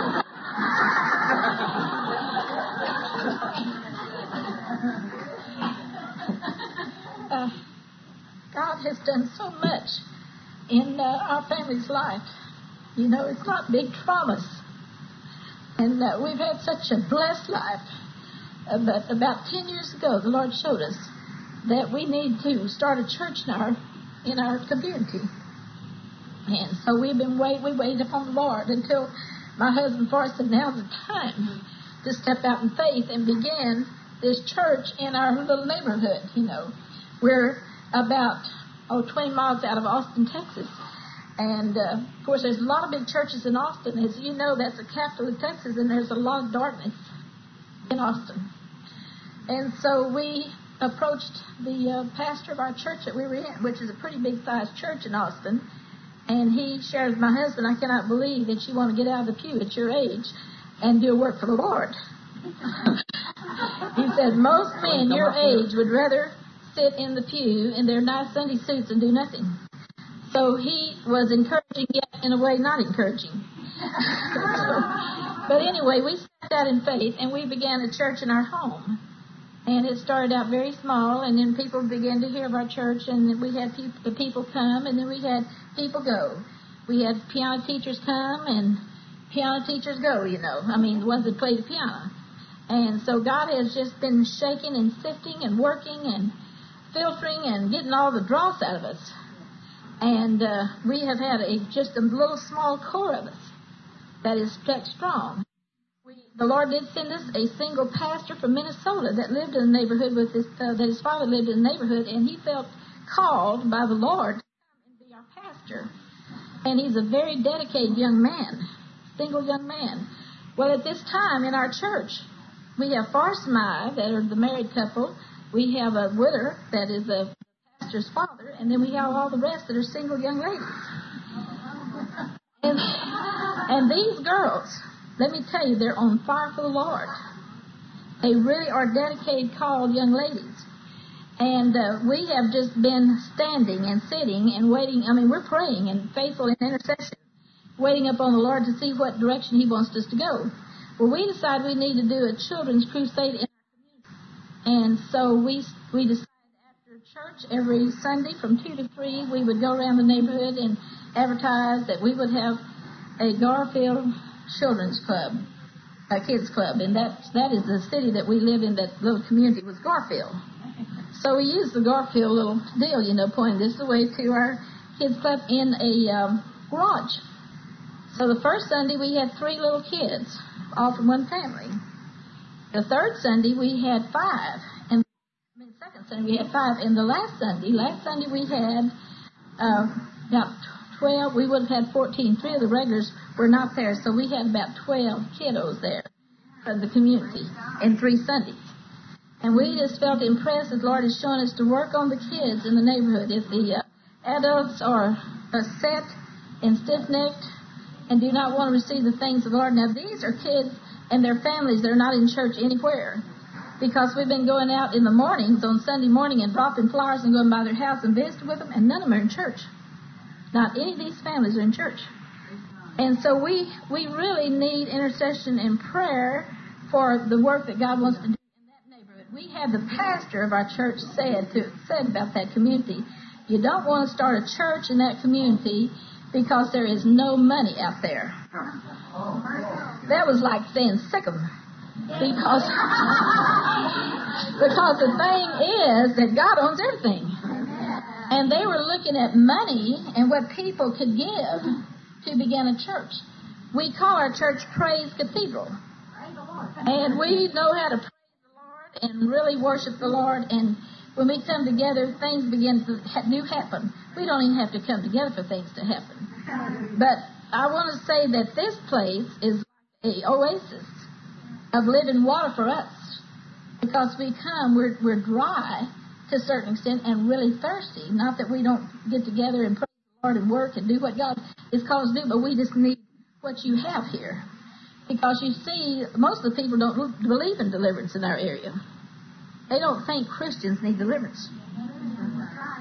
uh, God has done so much in uh, our family's life. You know, it's not big traumas. And uh, we've had such a blessed life. Uh, but about ten years ago, the Lord showed us that we need to start a church in our, in our community. And so we've been wait, we waited upon the Lord until my husband Forrest said, now's the time to step out in faith and begin this church in our little neighborhood. You know, we're about oh twenty miles out of Austin, Texas, and uh, of course there's a lot of big churches in Austin. As you know, that's the capital of Texas, and there's a lot of darkness in Austin. And so we approached the uh, pastor of our church that we were in, which is a pretty big sized church in Austin. And he shared with my husband, I cannot believe that you want to get out of the pew at your age and do work for the Lord. He said, most men your age would rather sit in the pew in their nice Sunday suits and do nothing. So he was encouraging, yet in a way not encouraging. so, but anyway, we stepped out in faith, and we began a church in our home. And it started out very small, and then people began to hear of our church, and then we had people, the people come, and then we had people go. We had piano teachers come, and piano teachers go, you know. I mean, the ones that play the piano. And so God has just been shaking and sifting and working and filtering and getting all the dross out of us. And uh, we have had a just a little small core of us that is kept strong. We, the Lord did send us a single pastor from Minnesota that lived in the neighborhood with his, uh, that his father lived in the neighborhood, and he felt called by the Lord to come and be our pastor. And he's a very dedicated young man, single young man. Well, at this time in our church, we have Forrest and I that are the married couple. We have a widow that is a pastor's father, and then we have all the rest that are single young ladies. And, and these girls, let me tell you, they're on fire for the Lord. They really are dedicated, called young ladies. And uh, we have just been standing and sitting and waiting. I mean, we're praying and faithful in intercession, waiting upon the Lord to see what direction He wants us to go. Well, we decided we need to do a children's crusade in our community. And so we we decided after church every Sunday from two to three, we would go around the neighborhood and advertise that we would have a Garfield Children's Club, a kids club. And that, that is the city that we live in, that little community was Garfield. So we used the Garfield little deal, you know, pointing this way to our kids club in a um, garage. So the first Sunday we had three little kids, all from one family. The third Sunday we had five, and I mean, second Sunday we had five. And the last Sunday, last Sunday we had uh, about twelve. We would have had fourteen. Three of the regulars were not there, so we had about twelve kiddos there from the community in three Sundays. And we just felt impressed that the Lord has shown us to work on the kids in the neighborhood. If the uh, adults are uh, set and stiff-necked and do not want to receive the things of the Lord. Now, these are kids and their families that are not in church anywhere, because we've been going out in the mornings on Sunday morning and dropping flowers and going by their house and visiting with them, and none of them are in church. Not any of these families are in church. And so we, we really need intercession and prayer for the work that God wants to do. We had the pastor of our church said to said about that community, you don't want to start a church in that community because there is no money out there. That was like saying sick 'em. Because, because the thing is that God owns everything. And they were looking at money and what people could give to begin a church. We call our church Praise Cathedral. And we know how to pray and really worship the Lord, and when we come together, things begin to ha- do happen. We don't even have to come together for things to happen. But I want to say that this place is like an oasis of living water for us, because we come, we're, we're dry to a certain extent and really thirsty. Not that we don't get together and praise the Lord and work and do what God is called us to do, but we just need what you have here. Because you see, most of the people don't believe in deliverance in our area. They don't think Christians need deliverance. And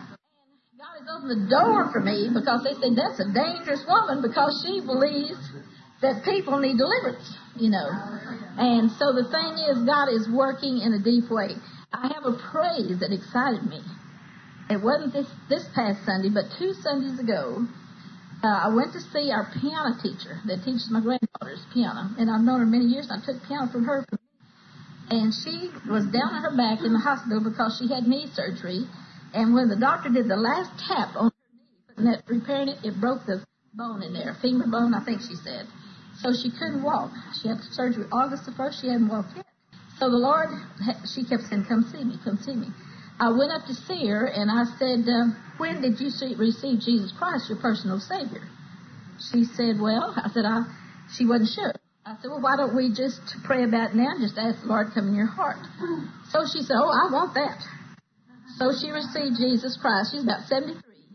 God has opened the door for me, because they say that's a dangerous woman, because she believes that people need deliverance, you know. And so the thing is, God is working in a deep way. I have a praise that excited me. It wasn't this, this past Sunday, but two Sundays ago, Uh, I went to see our piano teacher that teaches my granddaughter's piano, and I've known her many years, and I took piano from her. And she was down on her back in the hospital because she had knee surgery, and when the doctor did the last tap on her knee, putting that, repairing it, it broke the bone in there, finger bone, I think she said. So she couldn't walk. She had surgery August the first. She hadn't walked yet. So the Lord, she kept saying, come see me, come see me. I went up to see her, and I said, uh, when did you see, receive Jesus Christ, your personal Savior? She said, well, I said, I, she wasn't sure. I said, well, why don't we just pray about it now and just ask the Lord to come in your heart? So she said, oh, I want that. So she received Jesus Christ. She's about seventy-three.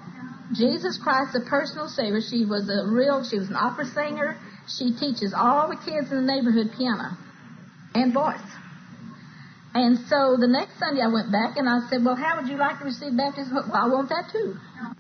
Jesus Christ, the personal Savior. She was a real, she was an opera singer. She teaches all the kids in the neighborhood piano and voice. And so the next Sunday I went back and I said, well, how would you like to receive baptism? Well, I want that too.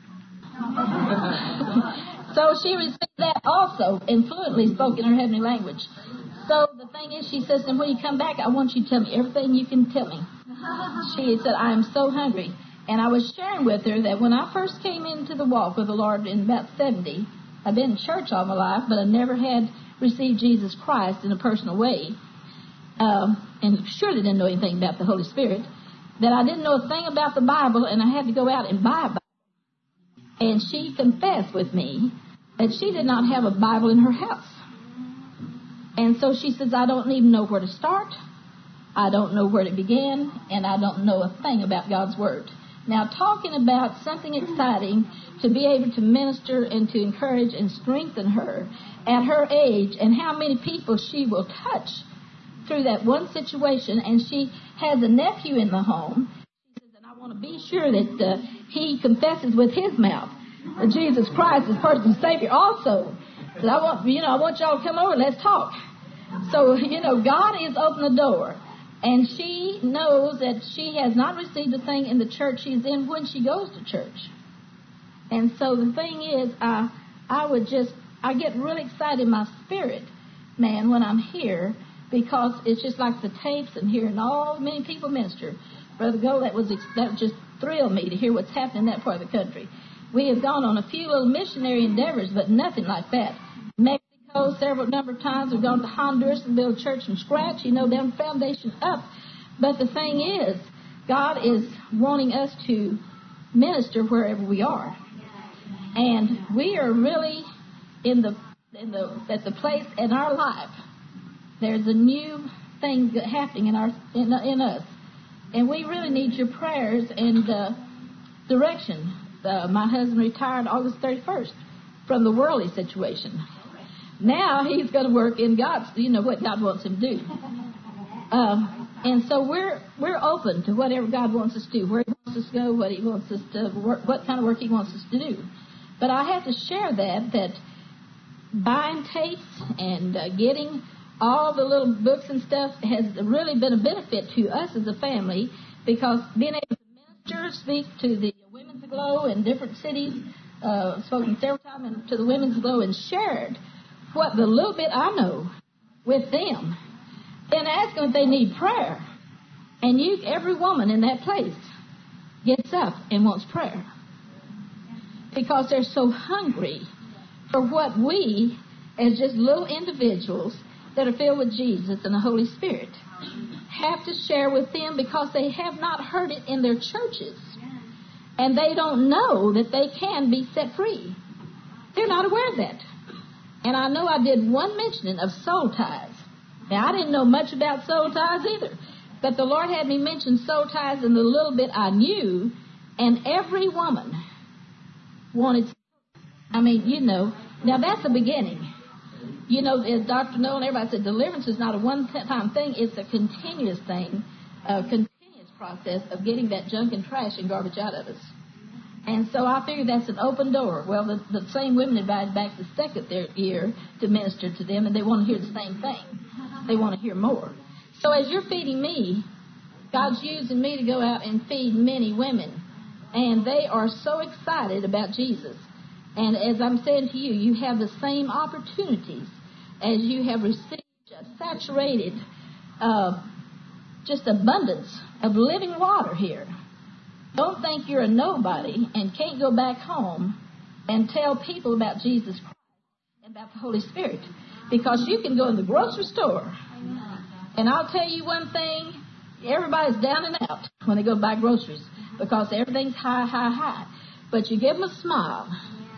So she received that also and fluently spoke in her heavenly language. So the thing is, she says, and when you come back, I want you to tell me everything you can tell me. She said, I am so hungry. And I was sharing with her that when I first came into the walk with the Lord in about seventy, I've been in church all my life, but I never had received Jesus Christ in a personal way. Um, and surely didn't know anything about the Holy Spirit, that I didn't know a thing about the Bible, and I had to go out and buy a Bible. And she confessed with me that she did not have a Bible in her house. And so she says, I don't even know where to start. I don't know where to begin. And I don't know a thing about God's Word. Now, talking about something exciting to be able to minister and to encourage and strengthen her at her age, and how many people she will touch through that one situation. And she has a nephew in the home. She says, and I want to be sure that uh, he confesses with his mouth that Jesus Christ is personal Savior also. Because I want, you know, I want y'all to come over and let's talk. So, you know, God is opening the door. And she knows that she has not received a thing in the church she's in when she goes to church. And so the thing is, I, I would just, I get really excited in my spirit, man, when I'm here, because it's just like the tapes and hearing all many people minister. Brother Gold, that was that just thrilled me to hear what's happening in that part of the country. We have gone on a few little missionary endeavors, but nothing like that. Mexico, several number of times. We've gone to Honduras and built a church from scratch, you know, down foundation up. But the thing is, God is wanting us to minister wherever we are. And we are really in the in the at the place in our life. There's a new thing happening in our in, in us, and we really need your prayers and uh, direction. Uh, my husband retired August thirty-first from the worldly situation. Now he's going to work in God's, you know, what God wants him to do. Um, and so we're we're open to whatever God wants us to do, where He wants us to go, what He wants us to work, what kind of work He wants us to do. But I have to share that that buying tapes and uh, getting all the little books and stuff has really been a benefit to us as a family, because being able to minister, speak to the Women's Glow in different cities, uh, spoken several times to the Women's Glow and shared what the little bit I know with them, then ask them if they need prayer. And you, every woman in that place gets up and wants prayer, because they're so hungry for what we, as just little individuals that are filled with Jesus and the Holy Spirit, have to share with them, because they have not heard it in their churches. And they don't know that they can be set free. They're not aware of that. And I know I did one mentioning of soul ties. Now, I didn't know much about soul ties either. But the Lord had me mention soul ties in the little bit I knew. And every woman wanted, I mean, you know, now that's the beginning. You know, as Doctor Noel and everybody said, deliverance is not a one-time thing. It's a continuous thing, a continuous process of getting that junk and trash and garbage out of us. And so I figured that's an open door. Well, the, the same women invited back the second their year to minister to them, and they want to hear the same thing. They want to hear more. So as you're feeding me, God's using me to go out and feed many women. And they are so excited about Jesus. And as I'm saying to you, you have the same opportunities as you have received a saturated, uh, just abundance of living water here. Don't think you're a nobody and can't go back home and tell people about Jesus Christ and about the Holy Spirit. Because you can go in the grocery store, and I'll tell you one thing, everybody's down and out when they go buy groceries, because everything's high, high, high. But you give them a smile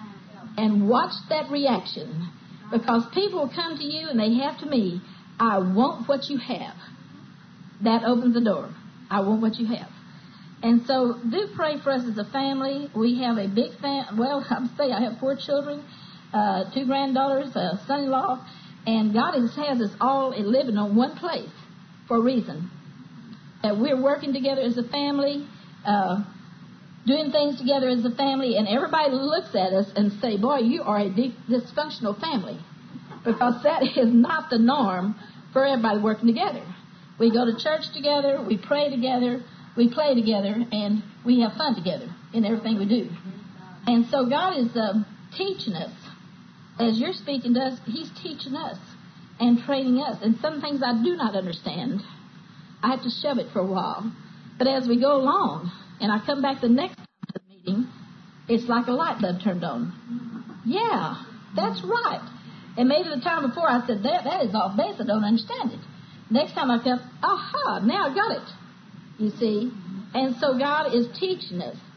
and watch that reaction, because people will come to you and they have to me, I want what you have. That opens the door. I want what you have. And so do pray for us as a family. We have a big fam. Well, I'm saying I have four children, uh, two granddaughters, a son-in-law, and God has, has us all living on one place for a reason. That we're working together as a family, uh, doing things together as a family, and everybody looks at us and say, boy, you are a de- dysfunctional family, because that is not the norm for everybody working together. We go to church together, we pray together, we play together, and we have fun together in everything we do. And so God is uh, teaching us. As you're speaking to us, He's teaching us and training us. And some things I do not understand, I have to shove it for a while. But as we go along, and I come back the next time to the meeting, it's like a light bulb turned on. Yeah, that's right. And maybe the time before I said, that, that is off base, I don't understand it. Next time I felt, aha, now I got it. You see? And so God is teaching us.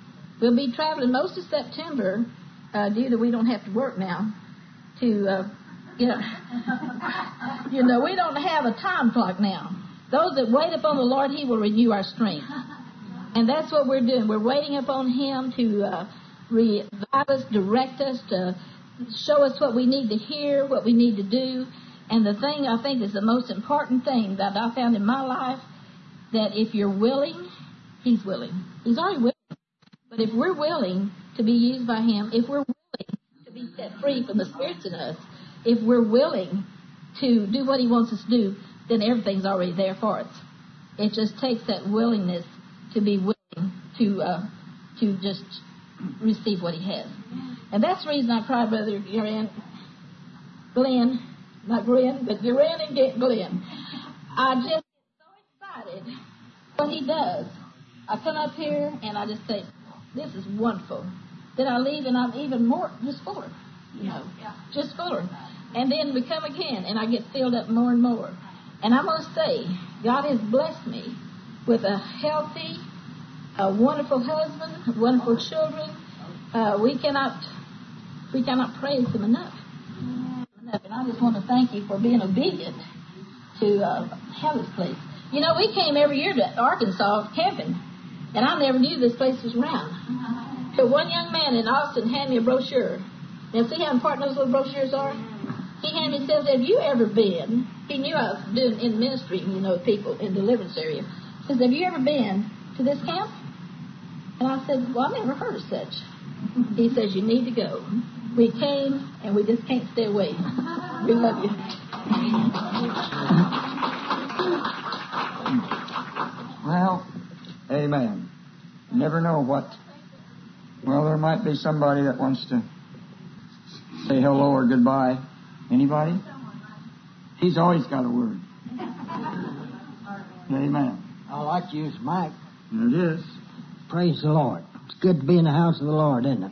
we'll be traveling most of September, uh, due to we don't have to work now, to, uh, you know, you know, we don't have a time clock now. Those that wait upon the Lord, He will renew our strength. And that's what we're doing. We're waiting upon Him to uh, revive us, direct us, to show us what we need to hear, what we need to do. And the thing I think is the most important thing that I found in my life, that if you're willing, He's willing. He's already willing. But if we're willing to be used by Him, if we're willing to be set free from the spirits in us, if we're willing to do what He wants us to do, then everything's already there for us. It just takes that willingness to be willing to uh, to just receive what He has. And that's the reason I cry, Brother Glenn, Glenn, not Glenn, but Glenn and Glenn. I just get so excited what He does. I come up here and I just say, this is wonderful. Then I leave and I'm even more, just fuller, you know, just fuller. And then we come again and I get filled up more and more. And I must say, God has blessed me with a healthy, a wonderful husband, wonderful children. Uh, we cannot, we cannot praise Him enough. enough. And I just want to thank you for being obedient to uh, have this place. You know, we came every year to Arkansas camping, and I never knew this place was around. But one young man in Austin handed me a brochure. Now, see how important those little brochures are? He handed me and says, have you ever been, he knew I was doing in ministry, you know, people in deliverance area. He says, have you ever been to this camp? And I said, well, I never heard of such. He says, you need to go. We came, and we just can't stay away. We love you. Well, amen. You never know what. Well, there might be somebody that wants to say hello or goodbye. Anybody? He's always got a word. Amen. I like to use Mike. There it is. Praise the Lord. It's good to be in the house of the Lord, isn't it?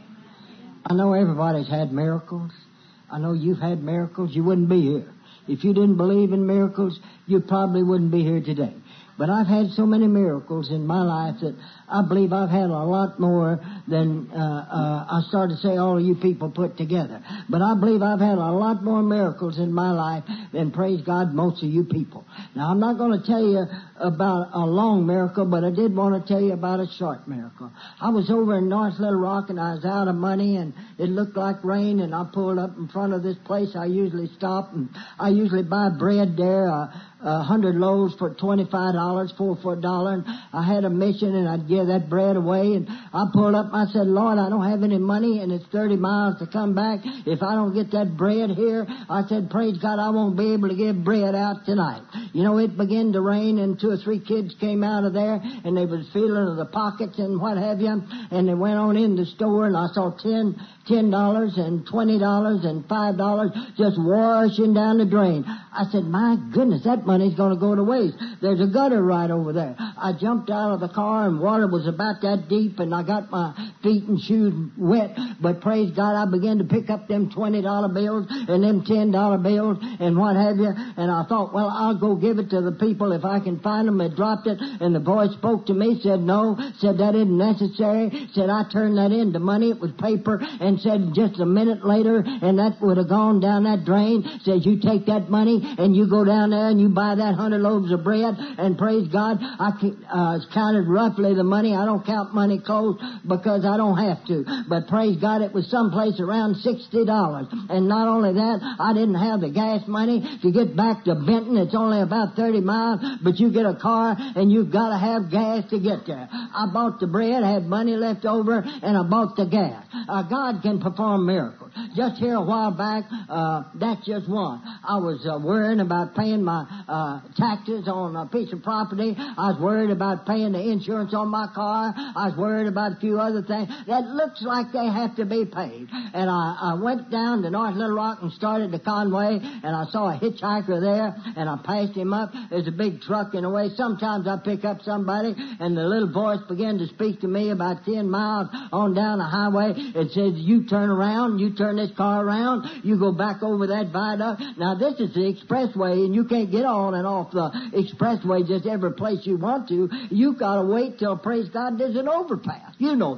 I know everybody's had miracles. I know you've had miracles. You wouldn't be here. If you didn't believe in miracles, you probably wouldn't be here today. But I've had so many miracles in my life that I believe I've had a lot more than uh, uh, I started to say all of you people put together. But I believe I've had a lot more miracles in my life than, praise God, most of you people. Now, I'm not going to tell you about a long miracle, but I did want to tell you about a short miracle. I was over in North Little Rock, and I was out of money, and it looked like rain, and I pulled up in front of this place I usually stop, and I usually buy bread there, uh, a hundred loaves for twenty-five dollars, four for a dollar, and I had a mission, and I'd give that bread away, and I pulled up, and I said, Lord, I don't have any money, and it's thirty miles to come back. If I don't get that bread here, I said, praise God, I won't be able to give bread out tonight. You know, it began to rain, and two or three kids came out of there, and they was feeling of the pockets and what have you, and they went on in the store, and I saw ten, ten dollars and twenty dollars and five dollars just washing down the drain. I said, my goodness, that money's going to go to waste. There's a gutter right over there. I jumped out of the car, and water was about that deep, and I got my feet and shoes wet. But praise God, I began to pick up them twenty dollar bills and them ten dollar bills and what have you. And I thought, well, I'll go give it to the people if I can find them. I dropped it, and the boy spoke to me, said no, said that isn't necessary. Said I turned that into money. It was paper, and said just a minute later, and that would have gone down that drain. Says you take that money and you go down there and you buy that hundred loaves of bread, and praise God, I uh, counted roughly the money. I don't count money close because I don't have to. But praise God, it was someplace around sixty dollars. And not only that, I didn't have the gas money to get back to Benton. It's only about thirty miles, but you get a car and you've got to have gas to get there. I bought the bread, had money left over, and I bought the gas. Uh, God can perform miracles. Just here a while back, uh, that's just one. I was uh, worrying about paying my uh, taxes on a piece of property. I was worried about paying the insurance on my car. I was worried about a few other things that looks like they have to be paid. And I, I went down to North Little Rock and started to Conway, and I saw a hitchhiker there, and I passed him up. There's a big truck in the way. Sometimes I pick up somebody, and the little voice began to speak to me about ten miles on down the highway. It says, you turn around, you turn this car around, you go back over that viaduct. Now, this is the expressway, and you can't get on and off the expressway just every place you want to. You've got to wait till, praise God, there's an overpass. You know that.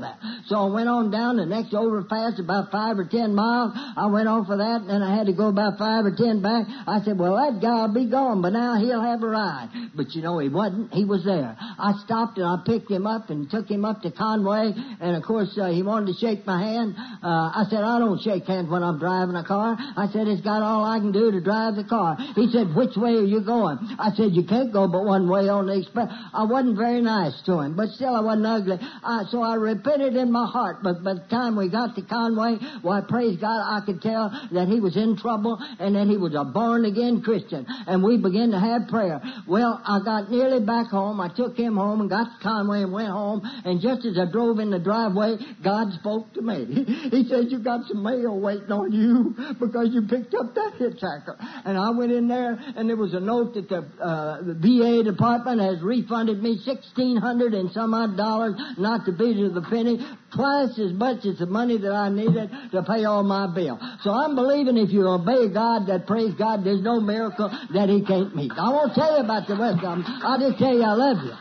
So I went on down the next overpass about five or ten miles. I went on for that, and then I had to go about five or ten back. I said, well, that guy'll be gone, but now he'll have a ride. But, you know, he wasn't. He was there. I stopped, and I picked him up and took him up to Conway, and, of course, uh, he wanted to shake my hand. Uh, I said, I don't shake hands when I'm driving a car. I said, it's got all I can do to drive the car. He said, which way are you going? I said, you can't go but one way on the express. I wasn't very nice to him, but still I wasn't ugly. Uh, so I repented in my heart, but by the time we got to Conway, why, praise God, I could tell that he was in trouble and that he was a born-again Christian, and we began to have prayer. Well, I got nearly back home. I took him home and got to Conway and went home, and just as I drove in the driveway, God spoke to me. He said, you got some mail waiting on you because you picked up that hitchhiker. And I went in there, and there was a note that the, uh, the V A department has refunded me sixteen hundred and some odd dollars, not to be to the penny, twice as much as the money that I needed to pay all my bill. So I'm believing if you obey God, that, praise God, there's no miracle that he can't meet. I won't tell you about the rest of them. I'll just tell you I love you.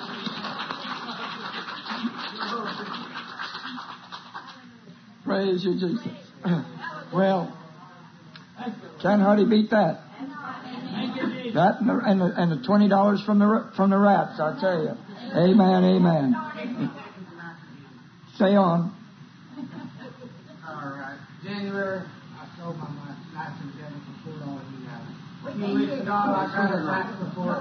Praise you, Jesus. Well, can't hardly beat that. That and the, and the, and the twenty dollars from the from the rats, I tell you. Amen, amen. Say on. All right. January, I sold my life in January for four dollars an hour. A few weeks ago, I got it back for four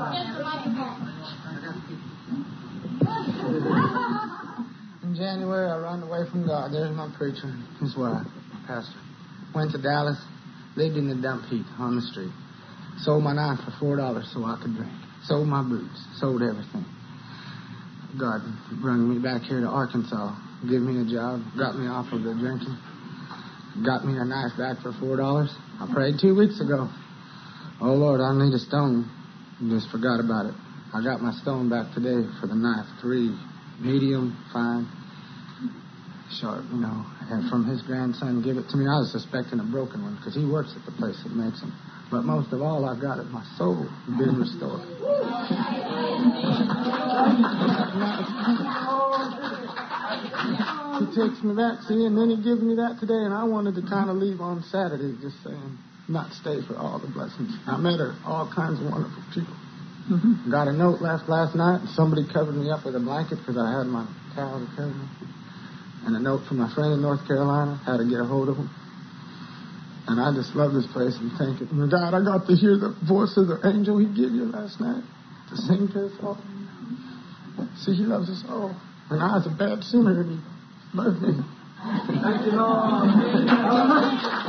dollars. In January, I run away from God. There's my preacher, his wife, pastor. Went to Dallas, lived in the dump heap on the street. Sold my knife for four dollars so I could drink. Sold my boots. Sold everything. God brought me back here to Arkansas. Give me a job. Got me off of the drinking. Got me a knife back for four dollars. I prayed two weeks ago. Oh, Lord, I need a stone. Just forgot about it. I got my stone back today for the knife. Three. Medium, fine, sharp, you know. And from his grandson, give it to me. I was suspecting a broken one because he works at the place that makes them. But most of all, I got it. My soul being restored. He takes me back, see, and then he gives me that today, and I wanted to kind of leave on Saturday, just saying, not stay for all the blessings. I met her, all kinds of wonderful people. Mm-hmm. Got a note last last night. Somebody covered me up with a blanket because I had my towel to cover me. And a note from my friend in North Carolina, how to get a hold of him. And I just love this place and thank it. And God, I got to hear the voice of the angel he gave you last night to sing to us all. See, he loves us all. And I was a bad sinner and he loved me. Thank you, Lord.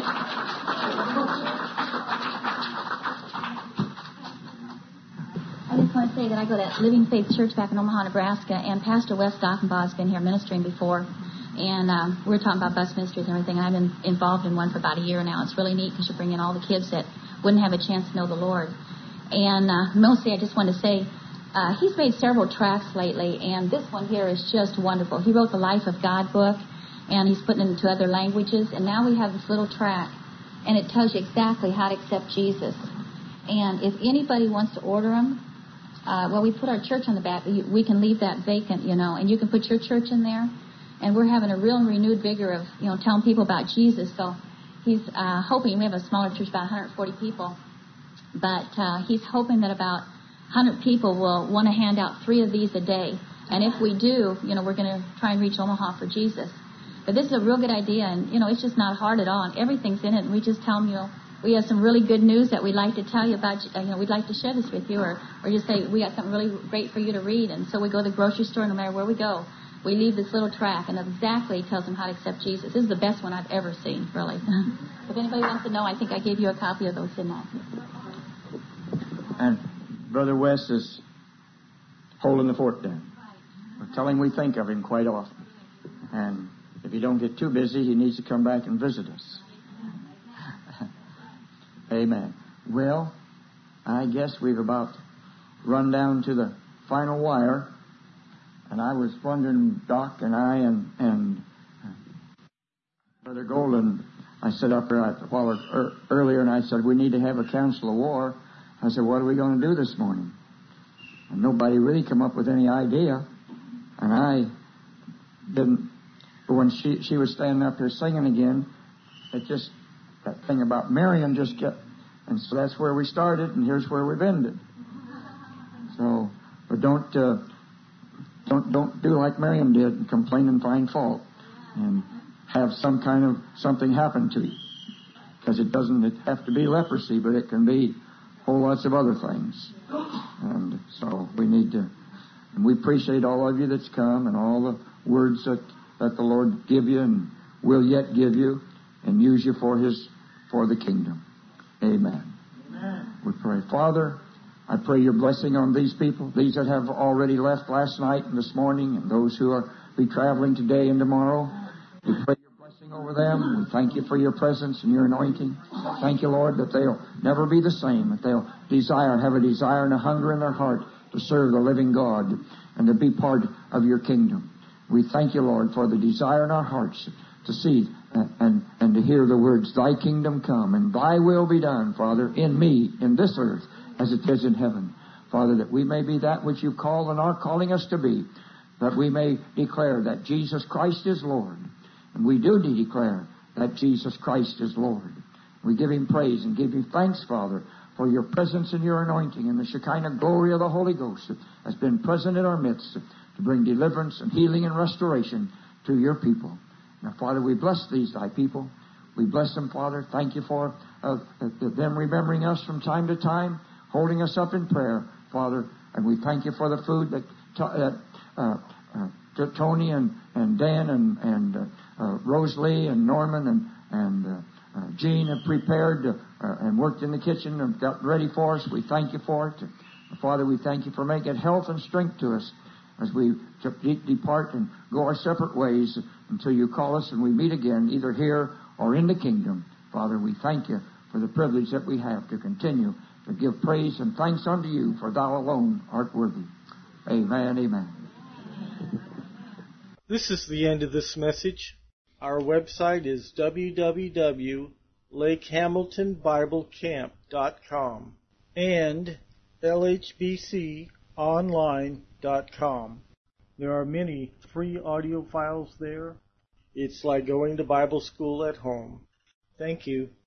I just want to say that I go to Living Faith Church back in Omaha, Nebraska, and Pastor Wes Doffenbaugh has been here ministering before, and um, we're talking about bus ministries and everything. I've been involved in one for about a year now. It's really neat because you bring in all the kids that wouldn't have a chance to know the Lord. And uh, mostly I just want to say uh, he's made several tracts lately, and this one here is just wonderful. He wrote the Life of God book, and he's putting it into other languages, and now we have this little tract, and it tells you exactly how to accept Jesus. And if anybody wants to order them, Uh, well, we put our church on the back. We can leave that vacant, you know, and you can put your church in there. And we're having a real renewed vigor of, you know, telling people about Jesus. So he's uh, hoping, we have a smaller church, about one hundred forty people, but uh, he's hoping that about one hundred people will want to hand out three of these a day. And if we do, you know, we're going to try and reach Omaha for Jesus. But this is a real good idea, and, you know, it's just not hard at all. And everything's in it, and we just tell them, you know, we have some really good news that we'd like to tell you about. You know, we'd like to share this with you, or, or just say we got something really great for you to read. And so we go to the grocery store, no matter where we go, we leave this little tract, and it exactly tells them how to accept Jesus. This is the best one I've ever seen, really. If anybody wants to know, I think I gave you a copy of those, didn't I? And Brother West is holding the fort down. We're telling him we think of him quite often. And if he don't get too busy, he needs to come back and visit us. Amen. Well, I guess we've about run down to the final wire. And I was wondering, Doc and I and, and Brother Golden, I said up there a while er, earlier, and I said, we need to have a council of war. I said, what are we going to do this morning? And nobody really come up with any idea. And I didn't But when she, she was standing up here singing again, it just, that thing about Miriam just kept, and so that's where we started, and here's where we've ended. So, but don't, uh, don't, don't do like Miriam did and complain and find fault and have some kind of something happen to you. Because it doesn't have to be leprosy, but it can be whole lots of other things. And so we need to, and we appreciate all of you that's come and all the words that, that the Lord give you and will yet give you and use you for His, for the kingdom. Amen. Amen. We pray. Father, I pray your blessing on these people, these that have already left last night and this morning, and those who are be traveling today and tomorrow. We pray your blessing over them. We thank you for your presence and your anointing. Thank you, Lord, that they'll never be the same, that they'll desire, have a desire and a hunger in their heart to serve the living God and to be part of your kingdom. We thank you, Lord, for the desire in our hearts to see and, and, and to hear the words, thy kingdom come and thy will be done, Father, in me, in this earth, as it is in heaven. Father, that we may be that which you call and are calling us to be, that we may declare that Jesus Christ is Lord. And we do declare that Jesus Christ is Lord. We give Him praise and give Him thanks, Father, for your presence and your anointing and the Shekinah glory of the Holy Ghost that has been present in our midst to bring deliverance and healing and restoration to your people. Now, Father, we bless these thy people. We bless them, Father. Thank you for uh, them remembering us from time to time, holding us up in prayer, Father. And we thank you for the food that, that uh, uh, Tony and, and Dan and, and uh, uh, Rosalie and Norman and, and uh, uh, Jean have prepared uh, uh, and worked in the kitchen and got ready for us. We thank you for it. Uh, Father, we thank you for making health and strength to us as we depart and go our separate ways until you call us and we meet again, either here or in the kingdom. Father, we thank you for the privilege that we have to continue to give praise and thanks unto you, for thou alone art worthy. Amen, amen. This is the end of this message. Our website is w w w dot lake hamilton bible camp dot com and l h b c online dot com. There are many free audio files there. It's like going to Bible school at home. Thank you.